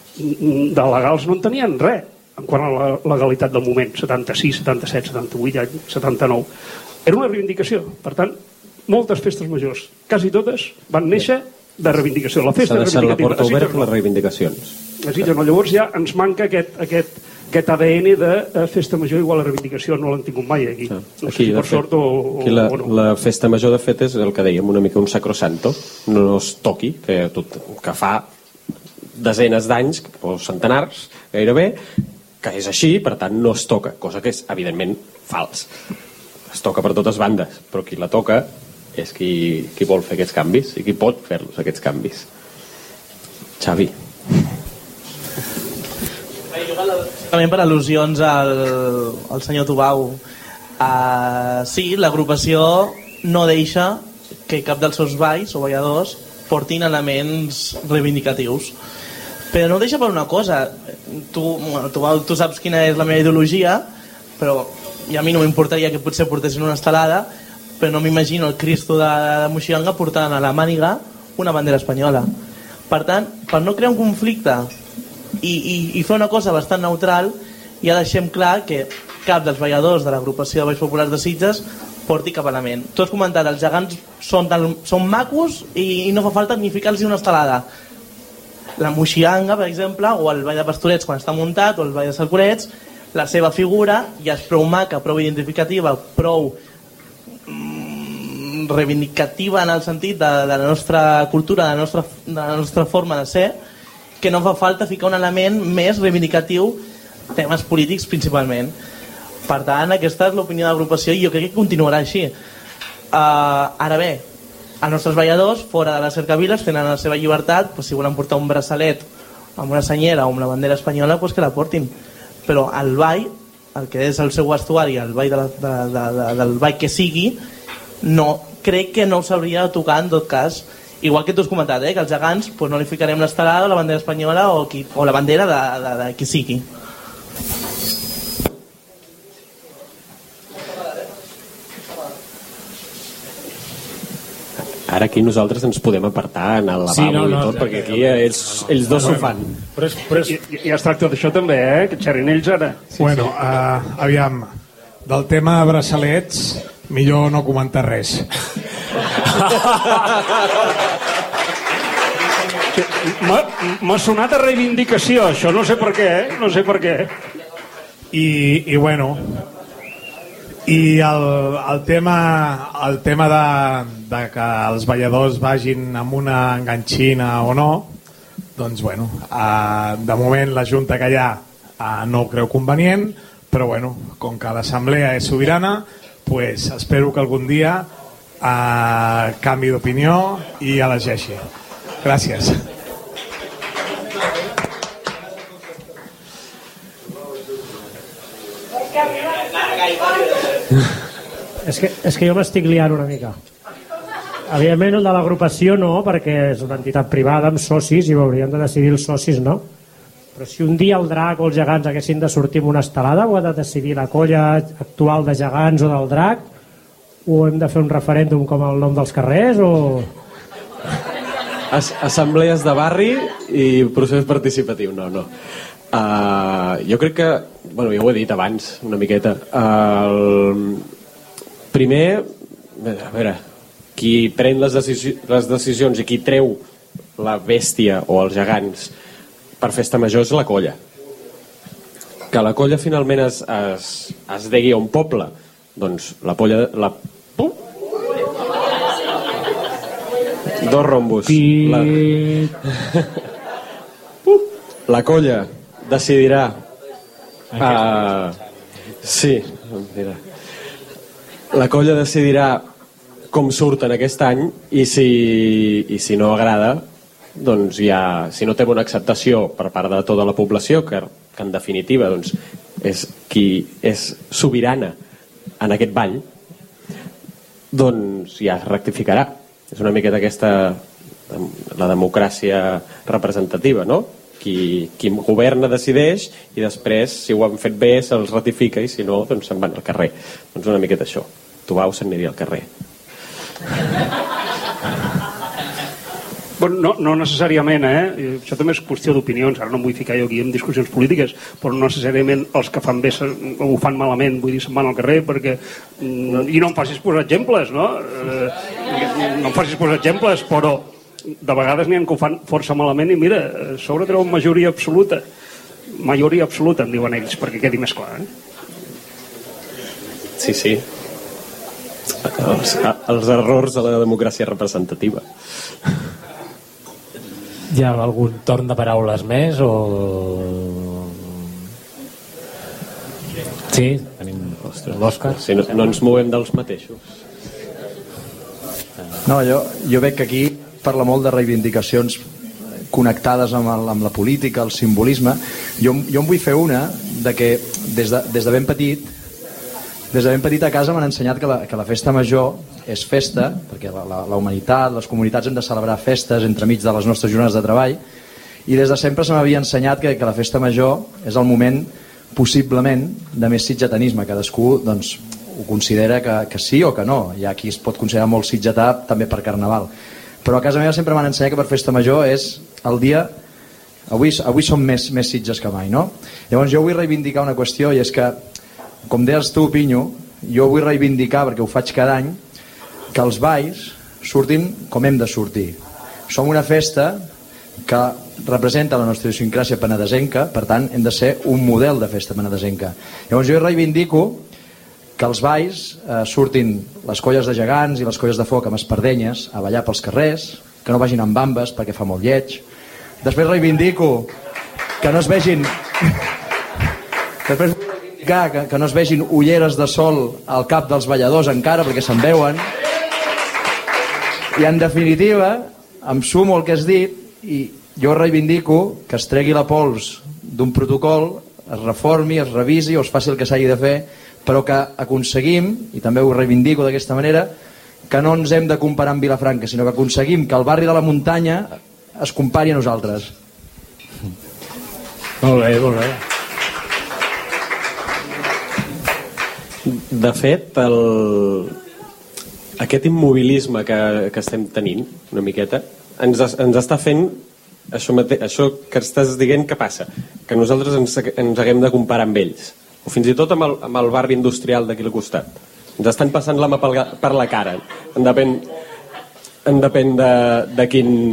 S4: de legals no en tenien res, en quant a la legalitat del moment, 76, 77, 78 anys, 79. Era una reivindicació. Per tant, moltes festes majors, quasi totes, van néixer de reivindicació. La festa
S5: s'ha deixat la porta oberta a
S4: les
S5: reivindicacions.
S4: Llavors ja ens manca aquest aquest ADN de festa major igual a reivindicació no l'han tingut mai aquí. No sé si per sort o no.
S5: La festa major, de fet, és el que dèiem, una mica un sacrosanto, no es toqui, que fa desenes d'anys, o centenars, gairebé, que és així, per tant no es toca, cosa que és evidentment fals. Es toca per totes bandes, però qui la toca és qui vol fer aquests canvis i qui pot fer-los, aquests canvis. Xavi.
S8: També per al·lusions al senyor Tubau. Sí, l'agrupació no deixa que cap dels seus balls o balladors portin elements reivindicatius. Però no ho deixa per una cosa. Tu saps quina és la meva ideologia, però i a mi no m'importaria que potser portessin una estelada, però no m'imagino el Cristo de Moixiganga portant a la màniga una bandera espanyola. Per tant, per no crear un conflicte i fer una cosa bastant neutral, ja deixem clar que cap dels balladors de l'agrupació de Balls Populars de Sitges porti cap element. Tu has comentat, els gegants són macos i no fa falta ni ficar-los una estelada. La Moixiganga, per exemple, o el ball de Pastorets quan està muntat, o el ball de Salcorets, la seva figura ja és prou maca, prou identificativa, prou reivindicativa en el sentit de la nostra cultura, de la nostra forma de ser, que no fa falta ficar un element més reivindicatiu, temes polítics principalment. Per tant, aquesta és l'opinió de l'agrupació i jo crec que continuarà així. Ara bé, els nostres balladors, fora de les cercaviles, tenen la seva llibertat, si volen portar un braçalet amb una senyera o amb la bandera espanyola, que la portin. Però el ball, el que és el seu vestuari, el ball del ball que sigui, crec que no s'hauria de tocar en tot cas. Igual que tu has comentat, que els gegants no li ficarem l'estelada o la bandera espanyola o la bandera de qui sigui.
S5: Ara aquí nosaltres ens podem apartar en el lavabo i tot, perquè aquí ells dos s'ho fan.
S4: Ja es tracta d'això també, que xerrin ells ara.
S7: Bueno, aviam, del tema de braçalets, millor no comentar res.
S4: M'ha sonat a reivindicació, això, no sé per què.
S7: I bueno, i el tema de que els balladors vagin amb una enganxina o no, doncs bueno, de moment la junta que hi ha no ho creu convenient, però bueno, com que l'assemblea és sobirana, pues espero que algun dia canvi d'opinió i elegeixi. Gràcies.
S6: És que jo m'estic liant una mica. Evidentment el de l'agrupació no, perquè és una entitat privada amb socis i ho haurien de decidir els socis, no? Però si un dia el drac o els gegants haguessin de sortir amb una estelada, ho ha de decidir la colla actual de gegants o del drac, o hem de fer un referèndum com el nom dels carrers, o...
S5: Assemblees de barri i procés participatiu, no. Jo crec que, bueno, ja ho he dit abans una miqueta, primer, a veure, qui pren les decisions i qui treu la bèstia o els gegants per festa major és la colla. Que la colla finalment es degui a un poble, doncs la polla... Dos rombos. La colla decidirà... Sí, mira. La colla decidirà com surten aquest any i si no agrada, doncs ja, si no té bona acceptació per part de tota la població, que en definitiva doncs, és qui és sobirana en aquest ball, doncs ja es rectificarà. És una miqueta aquesta la democràcia representativa, no? Qui governa decideix i després, si ho han fet bé, se'ls ratifica i si no, doncs se'n van al carrer. Doncs una miqueta això. Tubau se'n aniria al carrer.
S4: Bueno, no necessàriament, això també és qüestió d'opinions, ara no em vull ficar jo aquí en discussions polítiques, però no necessàriament els que fan bé ho fan malament, vull dir, se'n van al carrer perquè... I no em facis posar exemples, no? No em facis posar exemples, però de vegades n'hi ha que ho fan força malament i mira, a sobre treuen majoria absoluta. majoria absoluta, em diuen ells, perquè quedi més clar.
S5: Sí. Els errors de la democràcia representativa.
S3: Hi ha algun torn de paraules més o... Sí, tenim l'Òscar.
S5: Si no ens movem dels mateixos.
S9: No, jo veig que aquí parla molt de reivindicacions connectades amb la política, el simbolisme. Jo en vull fer una de que des de ben petit a casa m'han ensenyat que la festa major és festa, perquè la humanitat, les comunitats hem de celebrar festes entremig de les nostres jornades de treball, i des de sempre se m'havia ensenyat que la festa major és el moment possiblement de més sitgetanisme. Cadascú doncs, ho considera que sí o que no. Hi ha qui es pot considerar molt sitgetà també per Carnaval, però a casa meva sempre m'han ensenyat que per festa major és el dia... Avui som més sitges que mai, no? Llavors jo vull reivindicar una qüestió, i és que, com deies tu, Pinyo, jo vull reivindicar, perquè ho faig cada any, que els balls surtin com hem de sortir. Som una festa que representa la nostra idiosincràsia penedesenca, per tant hem de ser un model de festa penedesenca. Llavors jo reivindico que els balls surtin les colles de gegants i les colles de foc amb espardenyes a ballar pels carrers, que no vagin amb bambes perquè fa molt lleig. Després reivindico que no es vegin que no es vegin ulleres de sol al cap dels balladors encara, perquè se'n veuen. I en definitiva em sumo al que has dit, i jo reivindico que es tregui la pols d'un protocol, es reformi, es revisi o es faci el que s'hagi de fer, però que aconseguim, i també ho reivindico d'aquesta manera, que no ens hem de comparar amb Vilafranca, sinó que aconseguim que el barri de la muntanya es compari a nosaltres.
S3: Molt bé, molt bé.
S5: De fet, aquest immobilisme que estem tenint, una miqueta, ens està fent això que estàs dient que passa, que nosaltres ens haguem de comparar amb ells, o fins i tot amb el barri industrial d'aquí al costat. Ens estan passant la mà per la cara. En depèn de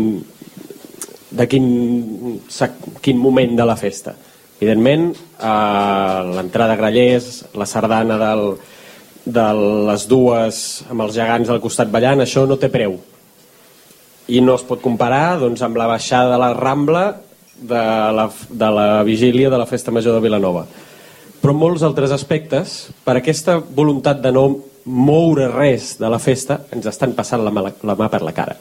S5: quin moment de la festa. Evidentment, l'entrada a Grallers, la sardana de les dues amb els gegants al costat ballant, això no té preu. I no es pot comparar doncs, amb la baixada de la Rambla de la vigília de la Festa Major de Vilanova. Però molts altres aspectes, per aquesta voluntat de no moure res de la festa, ens estan passant la mà per la cara.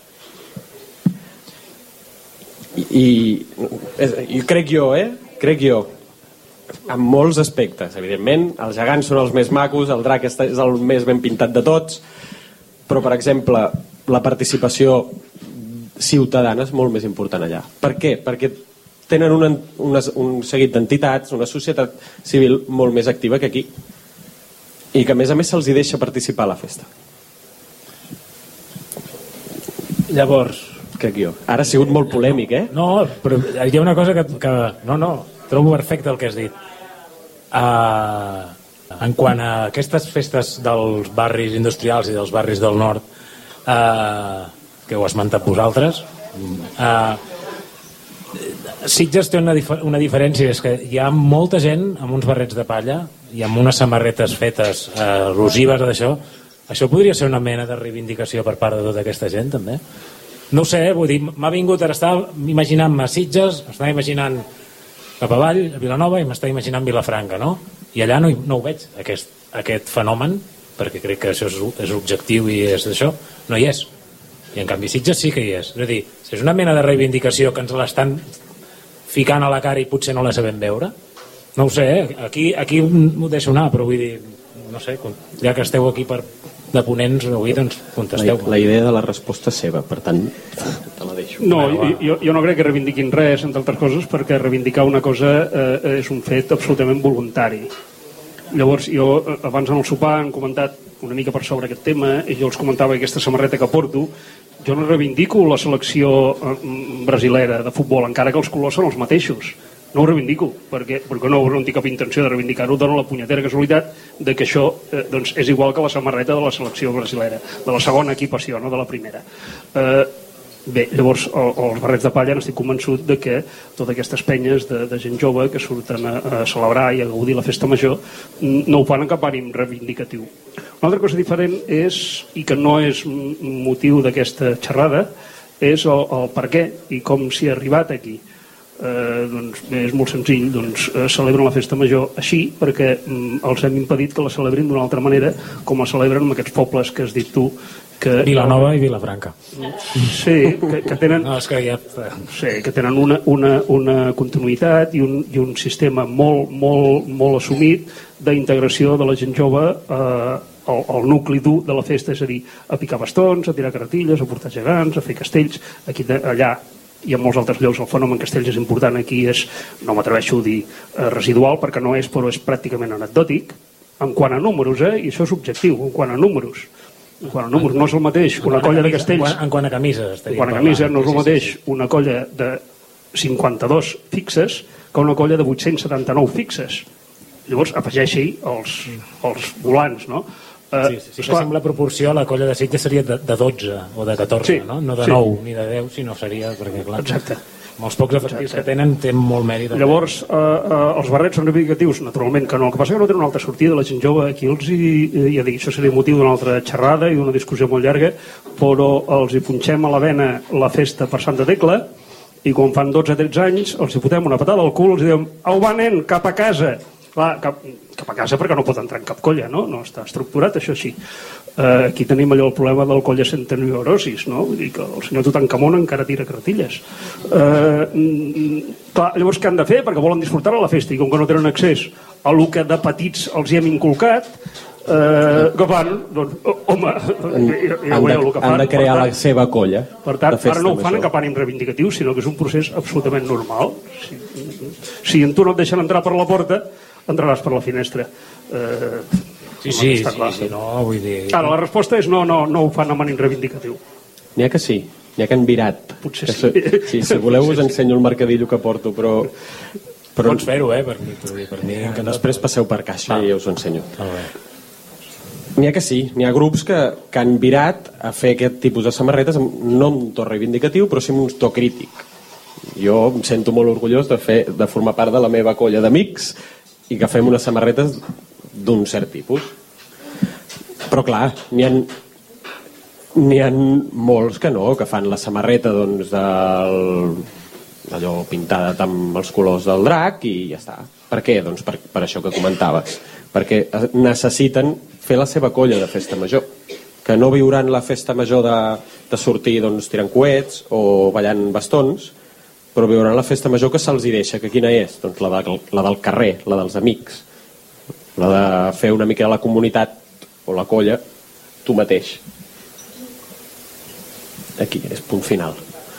S5: I crec jo, en molts aspectes. Evidentment, els gegants són els més macos, el drac és el més ben pintat de tots, però, per exemple, la participació ciutadana és molt més important allà. Per què? Perquè tenen un seguit d'entitats, una societat civil molt més activa que aquí, i que a més se'ls hi deixa participar a la festa.
S3: Llavors,
S5: crec jo. Ara ha sigut molt polèmic, eh?
S3: No, però hi ha una cosa que no, trobo perfecte el que has dit. En quant a aquestes festes dels barris industrials i dels barris del nord, que ho has esmentat vosaltres, Sitges té una diferència, és que hi ha molta gent amb uns barrets de palla i amb unes samarretes fetes al·lusives d'això. Això podria ser una mena de reivindicació per part de tota aquesta gent, també? No ho sé, vull dir, m'ha vingut, ara estava imaginant-me a Sitges, estava imaginant cap avall, a Vilanova, i m'estava imaginant Vilafranca, no? I allà no ho veig, aquest fenomen, perquè crec que això és objectiu i és d'això, no hi és. I en canvi Sitges sí que hi és. És a dir, és una mena de reivindicació que ens l'estan ficant a la cara i potser no la sabem veure. No ho sé, aquí m'ho deixo anar, però vull dir, no sé, ja que esteu aquí de ponents avui, doncs contesteu.
S5: La idea de la resposta és seva, per tant, te la deixo.
S4: No, jo no crec que reivindiquin res, entre altres coses, perquè reivindicar una cosa és un fet absolutament voluntari. Llavors, jo abans en el sopar han comentat una mica per sobre aquest tema, i jo els comentava aquesta samarreta que porto. Jo no reivindico la selecció brasilera de futbol, encara que els colors són els mateixos. No ho reivindico, perquè no tinc cap intenció de reivindicar-ho. Dono la punyetera casualitat de que això doncs, és igual que la samarreta de la selecció brasilera, de la segona equipació, no de la primera. Bé, llavors, els barrets de palla n'estic convençut de que totes aquestes penyes de gent jove que surten a celebrar i a gaudir la festa major no ho fan en cap ànim reivindicatiu. Una altra cosa diferent és, i que no és motiu d'aquesta xerrada, és el per què i com s'hi ha arribat aquí. Doncs bé, és molt senzill, celebren la festa major així perquè els hem impedit que la celebrin d'una altra manera com la celebren en aquests pobles que has dit tu,
S3: Vilanova i Vilafranca.
S4: Sí, que tenen,
S3: no, és que ja...
S4: sí, que tenen una continuïtat i un sistema molt assumit d'integració de la gent jove al nucli dur de la festa, és a dir, a picar bastons, a tirar carretilles, a portar gegants, a fer castells, aquí allà i en molts altres llocs el fenomen castells és important, aquí és, no m'atreveixo a dir residual perquè no és, però és pràcticament anecdòtic en quant a números, i això és objectiu, en quant a números. Quan no és el mateix una colla de castells
S3: en quant a camises
S4: no és el mateix una colla de 52 fixes que una colla de 879 fixes. Llavors afegeixi els volants, no?
S3: Sí, que sembla proporció la colla de Sitges seria de 12 o de 14, no de 9 ni de 10, sinó seria perquè clar,
S4: exacte,
S3: amb els pocs efectius que tenen molt mèrit.
S4: Llavors els barrets són reivindicatius, naturalment que no, el que passa que no tenen una altra sortida, la gent jove aquí ja dic, això seria motiu d'una altra xerrada i d'una discussió molt llarga, però els hi punxem a la vena la festa per Santa Tecla i quan fan 12-13 anys els hi fotem una patada al cul, els diem au va nen, cap a casa. Clar, cap a casa perquè no pot entrar en cap colla, no està estructurat això així. Aquí tenim allò el problema del colla centenniorosis, no? Vull dir que el senyor Tutankamon encara tira cartilles. Clar, llavors què han de fer? Perquè volen disfrutar a la festa i com que no tenen accés a el que de petits els hi hem inculcat, que fan? Doncs, home, ja veureu el que fan.
S5: Han de crear la seva colla.
S4: Per tant, ara no ho fan en cap ànim reivindicatiu, sinó que és un procés absolutament normal. Si en tu no et deixen entrar per la porta, entraràs per la finestra.
S3: Sí, no, vull dir...
S4: Ara, la resposta és no ho fan amb ànim reivindicatiu.
S5: N'hi ha que sí, n'hi ha que han virat.
S4: Potser sí.
S5: Si voleu us ensenyo el mercadillo que porto, però
S3: pots fer-ho, per mi.
S5: Que després passeu per caixa i us ho ensenyo. N'hi ha que sí, n'hi ha grups que han virat a fer aquest tipus de samarretes no amb un to reivindicatiu, però sí amb un to crític. Jo em sento molt orgullós de formar part de la meva colla d'amics i que fem unes samarretes d'un cert tipus. Però clar, n'hi ha molts que no, que fan la samarreta allò pintada amb els colors del drac i ja està. Per què? Doncs per això que comentaves, perquè necessiten fer la seva colla de festa major, que no viuran la festa major de sortir tirant coets o ballant bastons, però viuran la festa major que se'ls hi deixa, que quina és? Doncs la del carrer, la dels amics, la de fer una mica de la comunitat o la colla tu mateix. Aquí és punt final.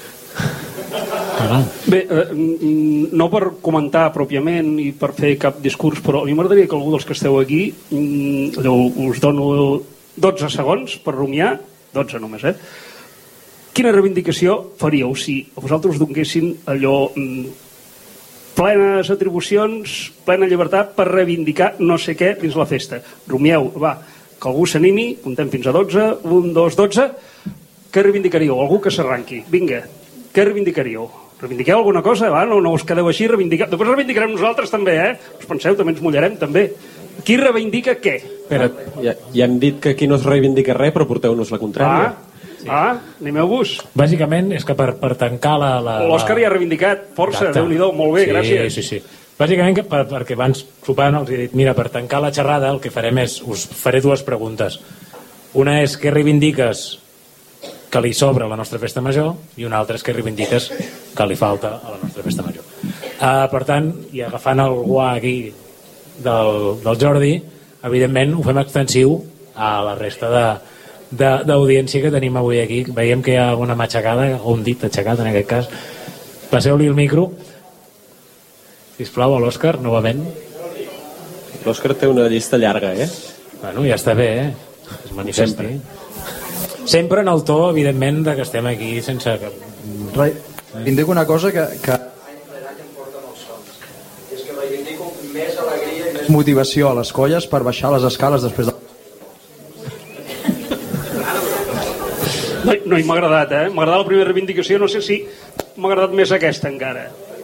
S4: Bé, no per comentar pròpiament i per fer cap discurs, però a mi m'agradaria que algú dels que esteu aquí us dono 12 segons per rumiar, 12 només, quina reivindicació faríeu si a vosaltres us donguessin allò plenes atribucions, plena llibertat per reivindicar no sé què dins la festa? Rumieu, va, que algú s'animi, comptem fins a 12, 1, 2, 12. Què reivindicaríeu? Algú que s'arranqui. Vinga, què reivindicaríeu? Reivindiqueu alguna cosa? Va, no us quedeu així, reivindiqueu. Després reivindicarem nosaltres també, Us penseu, també ens mullarem, també. Qui reivindica què?
S5: Ja hem dit que aquí no es reivindica res, però porteu-nos la contrària.
S4: Animeu-vos.
S3: Bàsicament és que per tancar
S4: l'Òscar ja ha reivindicat, força, Déu-n'hi-do, molt bé, gràcies.
S3: Sí. Bàsicament perquè abans sopant els he dit, mira, per tancar la xerrada el que farem és, us faré dues preguntes. Una és què reivindiques que li sobra a la nostra festa major i una altra és què reivindiques que li falta a la nostra festa major. Per tant, i agafant el guà aquí del Jordi, evidentment ho fem extensiu a la resta d'audiència que tenim avui aquí. Veiem que hi ha una matxacada o un dit aixecat en aquest cas. Passeu-li el micro, sisplau, a l'Òscar, novament.
S5: L'Òscar té una llista llarga,
S3: Bueno, ja està bé, es manifesti. Sempre en el to, evidentment, que estem aquí sense...
S9: Reivindico una cosa que em porta molts sons. És que reivindico més alegria i més motivació a les colles per baixar les escales després de...
S4: No m'ha agradat, m'ha agradat la primera reivindicació, no sé si m'ha agradat més aquesta encara.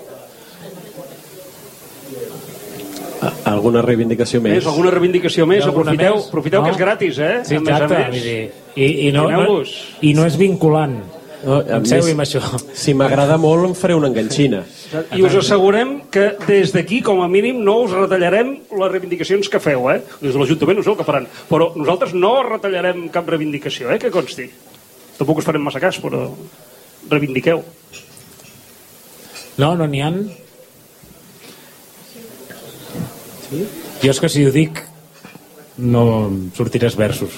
S5: Alguna reivindicació més?
S4: Alguna reivindicació més? Aprofiteu
S10: no?
S4: Que és gratis,
S10: Sí, exacte, i no és vinculant. Penseu-hi amb això.
S5: Si m'agrada molt em faré una enganxina.
S4: I us assegurem que des d'aquí, com a mínim, no us retallarem les reivindicacions que feu, Des de l'Ajuntament no sé el que faran, però nosaltres no retallarem cap reivindicació, que consti. Tampoc us farem massa cas, però reivindiqueu.
S10: No n'hi ha. Sí? Jo és que si ho dic no sortiràs versos.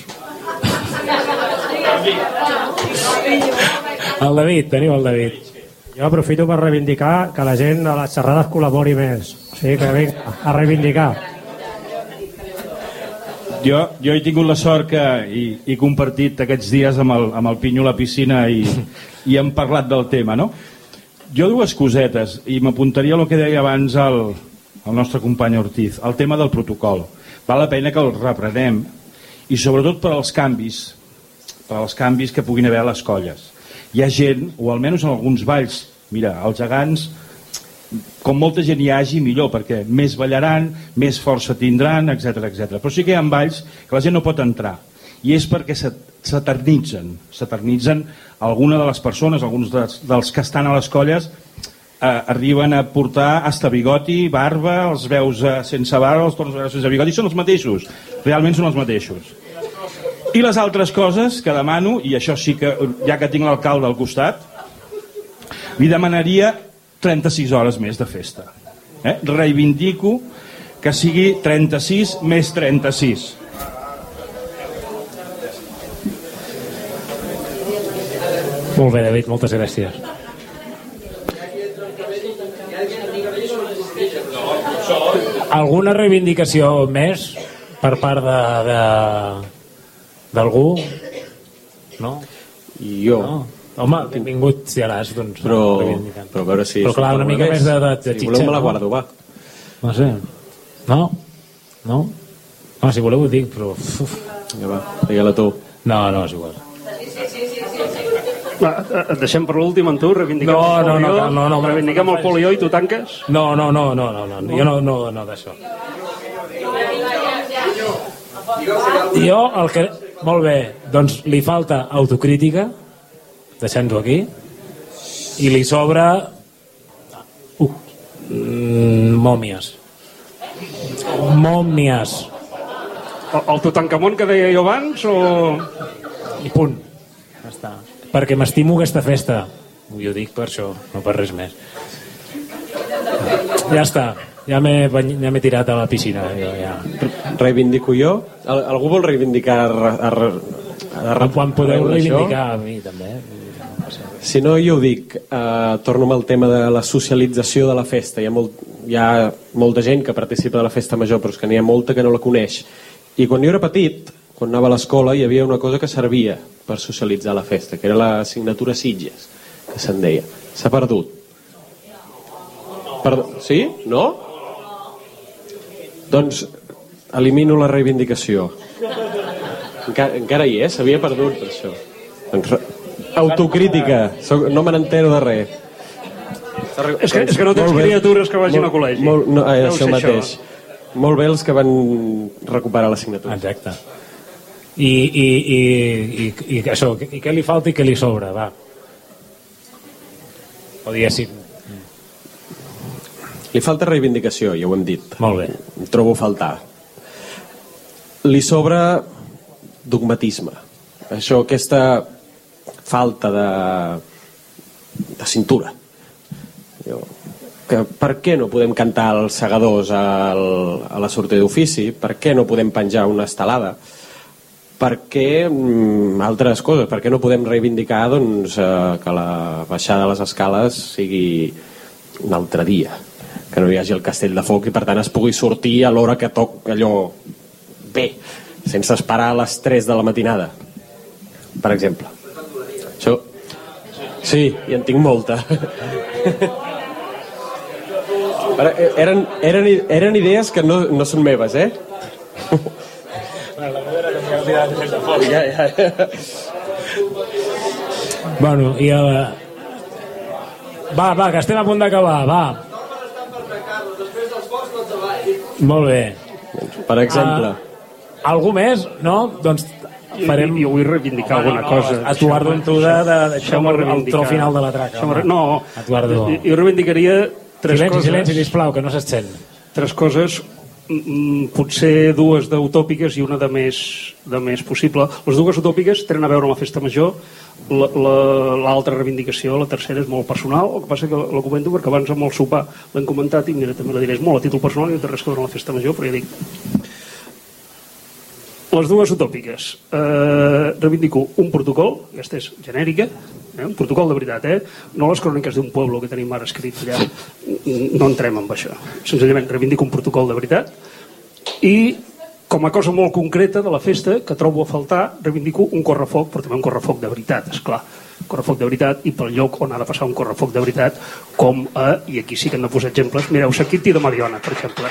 S10: El David, teniu el David.
S6: Jo aprofito per reivindicar que la gent a les xerrades col·labori més. O sigui que vinga, a reivindicar.
S11: Jo he tingut la sort que he compartit aquests dies amb el Pinyo a la piscina i hem parlat del tema, no? Jo dues cosetes, i m'apuntaria el que deia abans el nostre company Ortiz, el tema del protocol. Val la pena que el reprenem, i sobretot per als canvis que puguin haver a les colles. Hi ha gent, o almenys en alguns balls, mira, els gegants, com molta gent hi hagi, millor, perquè més ballaran, més força tindran, etc. Però sí que hi ha balls que la gent no pot entrar, i és perquè s'eternitzen alguna de les persones, alguns dels que estan a les colles, arriben a portar hasta bigoti, barba, els veus sense barba, els tornes a veure sense bigoti, són els mateixos, realment són els mateixos. I les altres coses que demano, i això sí que, ja que tinc l'alcalde al costat, li demanaria 36 hores més de festa. Reivindico que sigui 36 més 36.
S10: Molt bé, David, moltes gràcies. Alguna reivindicació més per part d'algú? No?
S5: Jo?
S10: No. Home, benvingut si aràs, doncs.
S5: Però a veure si...
S10: Però clar, una mica més de xitxa.
S5: Si voleu me la guardo, va.
S10: No sé. No? Home, si voleu ho dic, però...
S5: Ja va, digue-la tu.
S10: No, és igual.
S4: Et deixem per l'últim en tu, reivindiquem
S10: no,
S4: reivindiquem el polió i tu tanques?
S10: No, jo no d'això. Jo el que... Molt bé, doncs li falta autocrítica, deixem-ho aquí, i li sobra mòmies. El Tutankamon que deia jo abans o... I punt, ja està. Perquè m'estimo aquesta festa, jo dic per això, no per res més. Ja està, ja m'he tirat a la piscina jo, ja.
S5: Reivindico jo? Algú vol reivindicar
S10: quan podeu reivindicar a mi també.
S5: Si no, jo ho dic, torno al tema de la socialització de la festa. Hi ha molta gent que participa de la festa major, però és que n'hi ha molta que no la coneix. I quan jo era petit, quan anava a l'escola, hi havia una cosa que servia per socialitzar la festa, que era l'assignatura Sitges, que se'n deia. S'ha perdut. Sí? No? Doncs elimino la reivindicació. Encara hi és? S'havia perdut per això. Doncs autocrítica. No me n'entero de res.
S4: És que no tens criatures que vagin a col·legi.
S5: Això mateix. Molt bé els que van recuperar l'assignatura.
S10: Exacte. I això, i què li falta i què li sobra, va. O diguéssim.
S5: Li falta reivindicació, ja ho hem dit.
S10: Molt bé.
S5: Em trobo a faltar. Li sobra dogmatisme. Això, aquesta falta de cintura. Per què no podem cantar els segadors a la sortida d'ofici? Per què no podem penjar una estelada? Per què altres coses? Per què no podem reivindicar que la baixada de les escales sigui un altre dia? Que no hi hagi el castell de foc i per tant es pugui sortir a l'hora que toc allò bé, sense esperar a les 3 de la matinada, per exemple. Això... Sí, i en tinc molta. Eren idees que no són meves, eh?
S10: Bueno, i va, que estem a punt d'acabar, va. Molt bé.
S5: Per exemple.
S10: Algú més? No? Doncs farem...
S4: Jo vull reivindicar alguna cosa.
S10: Eduardo, amb tu deixeu-me el tro final de la traca.
S4: No,
S10: Eduardo.
S4: Jo reivindicaria tres coses.
S10: Silenci, sisplau, que no se sent.
S4: Tres coses, potser dues d'utòpiques i una de més possible. Les dues utòpiques tenen a veure amb la festa major, l'altra reivindicació, la tercera, és molt personal. El que passa que la comento perquè abans amb el sopar l'hem comentat i mira, també la diré, és molt a títol personal i no té res que veure amb la festa major, però ja dic. Les dues utòpiques. Reivindico un protocol, aquesta és genèrica, un protocol de veritat, no les cròniques d'un poble que tenim ara escrit allà, no entrem amb això. Senzillament reivindico un protocol de veritat i com a cosa molt concreta de la festa que trobo a faltar, reivindico un correfoc, però també un correfoc de veritat, esclar. Correfoc de veritat i pel lloc on ha de passar un correfoc de veritat, com i aquí sí que hem de posar exemples, mireu, Saquiti de Mariona, per exemple.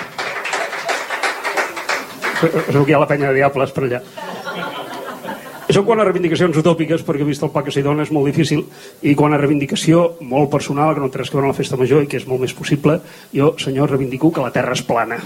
S4: Sabeu que hi ha la penya de diables per allà. Això quan a reivindicacions utòpiques, perquè he vist el pa que s'hi dona és molt difícil, i quan a reivindicació molt personal, que no té res que veure amb la festa major i que és molt més possible, jo, senyor, reivindico que la terra és plana.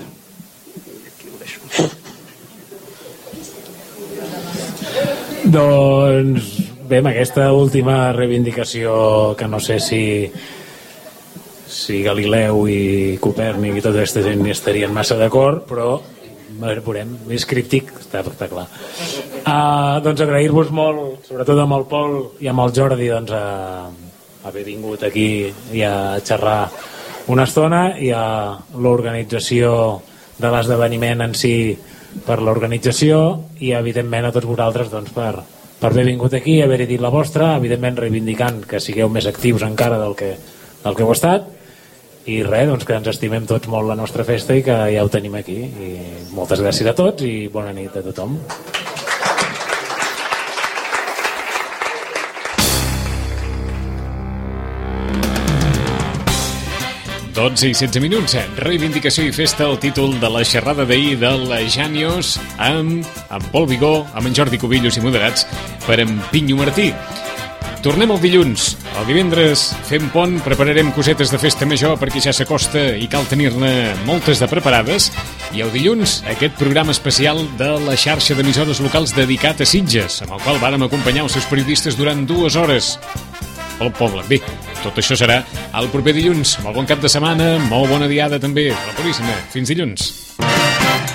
S10: Doncs bé, amb aquesta última reivindicació, que no sé si Galileu i Copèrnic i tota aquesta gent hi estarien massa d'acord, però veurem, és críptic, està clar. Doncs agrair-vos molt, sobretot amb el Pol i amb el Jordi, doncs, haver vingut aquí i a xerrar una estona, i a l'organització de l'esdeveniment en si per l'organització, i evidentment a tots vosaltres doncs, per haver vingut aquí, haver-hi dit la vostra, evidentment reivindicant que sigueu més actius encara del que heu estat, i res, doncs que ens estimem tots molt la nostra festa i que ja ho tenim aquí, i moltes gràcies a tots i bona nit a tothom.
S2: I 16 minuts, reivindicació i festa, el títol de la xerrada d'ahir del Jànios amb Pol Vigó, amb en Jordi Cubillos i moderats per en Pinyo Martí. Tornem el dilluns. El divendres fem pont, prepararem cosetes de festa major perquè ja s'acosta i cal tenir-ne moltes de preparades. I el dilluns aquest programa especial de la xarxa d'emissores locals dedicat a Sitges, amb el qual vàrem acompanyar els seus periodistes durant 2 hores pel poble. Bé, tot això serà el proper dilluns. Molt bon cap de setmana, molt bona diada també. A la Puríssima. Fins dilluns.